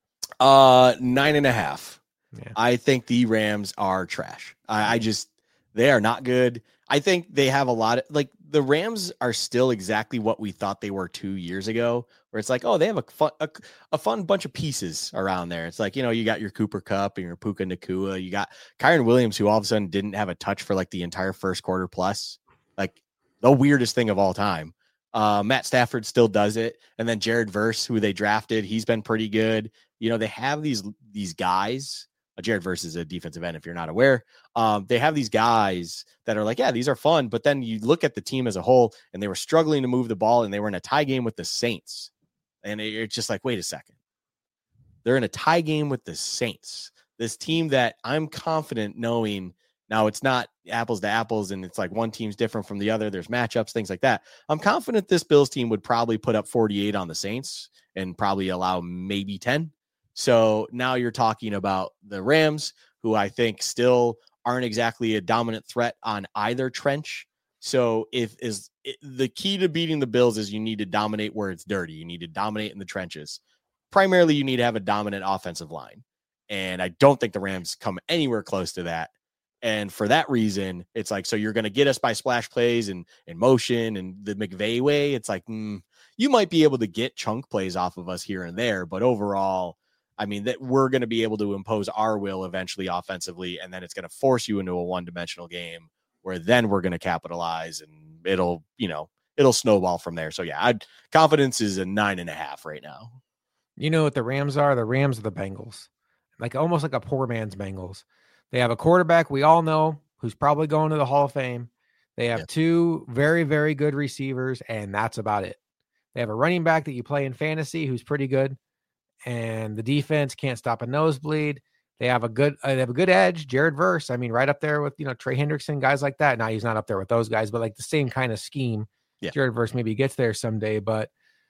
Uh, nine and a half. Yeah. I think the Rams are trash. I, I just, they are not good. I think they have a lot of, like, the Rams are still exactly what we thought they were two years ago, where it's like, oh, they have a fun, a, a fun bunch of pieces around there. It's like, you know, you got your Cooper Kupp and your Puka Nacua. You got Kyron Williams, who all of a sudden didn't have a touch for like the entire first quarter plus, like the weirdest thing of all time. Uh, Matt Stafford still does it. And then Jared Verse, who they drafted, he's been pretty good. You know, they have these, these guys. Uh, Jared Verse is a defensive end, if you're not aware. Um, they have these guys that are like, yeah, these are fun. But then you look at the team as a whole, and they were struggling to move the ball, and they were in a tie game with the Saints. And it's just like, wait a second. They're in a tie game with the Saints. This team that I'm confident knowing, now it's not apples to apples, and it's like one team's different from the other. There's matchups, things like that. I'm confident this Bills team would probably put up forty-eight on the Saints and probably allow maybe ten. So now you're talking about the Rams, who I think still aren't exactly a dominant threat on either trench. So if is it, the key to beating the Bills is you need to dominate where it's dirty. You need to dominate in the trenches. Primarily, you need to have a dominant offensive line. And I don't think the Rams come anywhere close to that. And for that reason, it's like, so you're going to get us by splash plays and, and motion and the McVay way. It's like, mm, you might be able to get chunk plays off of us here and there, but overall, I mean, that we're going to be able to impose our will eventually offensively, and then it's going to force you into a one-dimensional game where then we're going to capitalize, and it'll, you know, it'll snowball from there. So yeah, I'd, confidence is a nine and a half right now. You know what the Rams are? The Rams are the Bengals, like almost like a poor man's Bengals. They have a quarterback we all know who's probably going to the Hall of Fame. They have yeah. two very, very good receivers, and that's about it. They have a running back that you play in fantasy who's pretty good. And the defense can't stop a nosebleed. They have a good, uh, they have a good edge. Jared Verse, I mean, right up there with, you know, Trey Hendrickson, guys like that. Now he's not up there with those guys, but like the same kind of scheme. Yeah. Jared Verse maybe gets there someday, but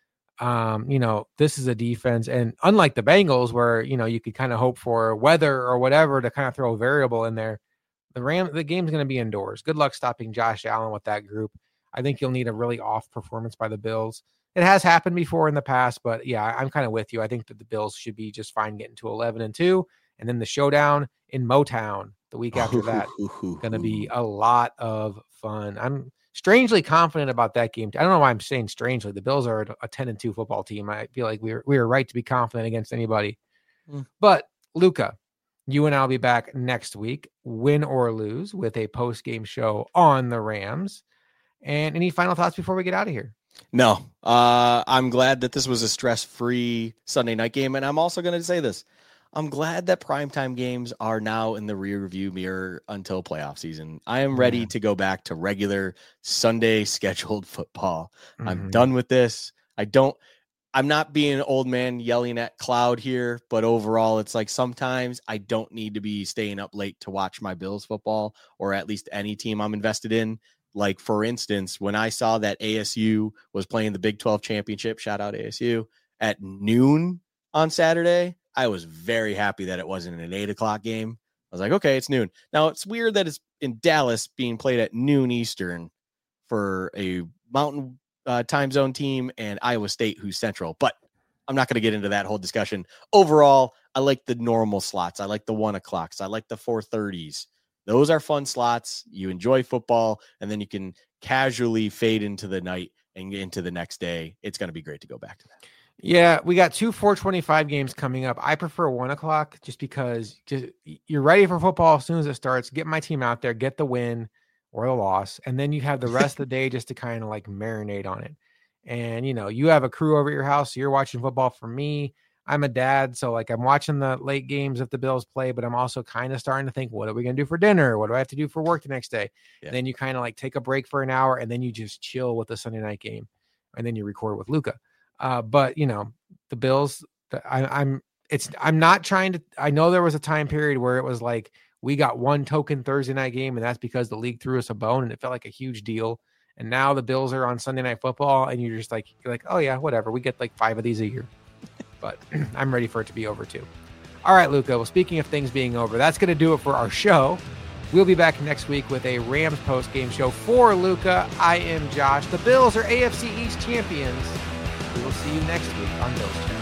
um, you know, this is a defense, and unlike the Bengals, where you know you could kind of hope for weather or whatever to kind of throw a variable in there, the Ram, the game's going to be indoors. Good luck stopping Josh Allen with that group. I think you'll need a really off performance by the Bills. It has happened before in the past, but yeah, I'm kind of with you. I think that the Bills should be just fine getting to eleven and two, and then the showdown in Motown the week after that. Going to be a lot of fun. I'm strangely confident about that game. I don't know why I'm saying strangely. The Bills are a ten and two football team. I feel like we were we were right to be confident against anybody. Mm. But Luca, you and I'll be back next week, win or lose, with a post game show on the Rams. And any final thoughts before we get out of here? No, uh, I'm glad that this was a stress-free Sunday night game. And I'm also going to say this. I'm glad that primetime games are now in the rear view mirror until playoff season. I am ready Yeah. to go back to regular Sunday scheduled football. Mm-hmm. I'm done with this. I don't, I'm not being an old man yelling at cloud here, but overall, it's like sometimes I don't need to be staying up late to watch my Bills football, or at least any team I'm invested in. Like, for instance, when I saw that A S U was playing the Big twelve championship, shout out A S U, at noon on Saturday, I was very happy that it wasn't an eight o'clock game. I was like, okay, it's noon. Now, it's weird that it's in Dallas being played at noon Eastern for a Mountain uh, time zone team and Iowa State, who's Central. But I'm not going to get into that whole discussion. Overall, I like the normal slots. I like the one o'clocks. I like the four thirties. Those are fun slots. You enjoy football, and then you can casually fade into the night and get into the next day. It's going to be great to go back to that. Yeah, we got two four twenty-five games coming up. I prefer one o'clock just because just, you're ready for football as soon as it starts. Get my team out there, get the win or the loss, and then you have the rest of the day just to kind of like marinate on it. And, you know, you have a crew over at your house, so you're watching football. For me, I'm a dad, so like I'm watching the late games if the Bills play, but I'm also kind of starting to think, what are we going to do for dinner? What do I have to do for work the next day? Yeah. And then you kind of like take a break for an hour, and then you just chill with the Sunday night game, and then you record with Luca. Uh, but you know, the Bills, the, I, I'm, it's, I'm not trying to, I know there was a time period where it was like, we got one token Thursday night game, and that's because the league threw us a bone and it felt like a huge deal. And now the Bills are on Sunday Night Football, and you're just like, you're like, oh yeah, whatever. We get like five of these a year, but I'm ready for it to be over too. All right, Luca. Well, speaking of things being over, that's going to do it for our show. We'll be back next week with a Rams post-game show. For Luca, I am Josh. The Bills are A F C East champions. We will see you next week on Bills Chat.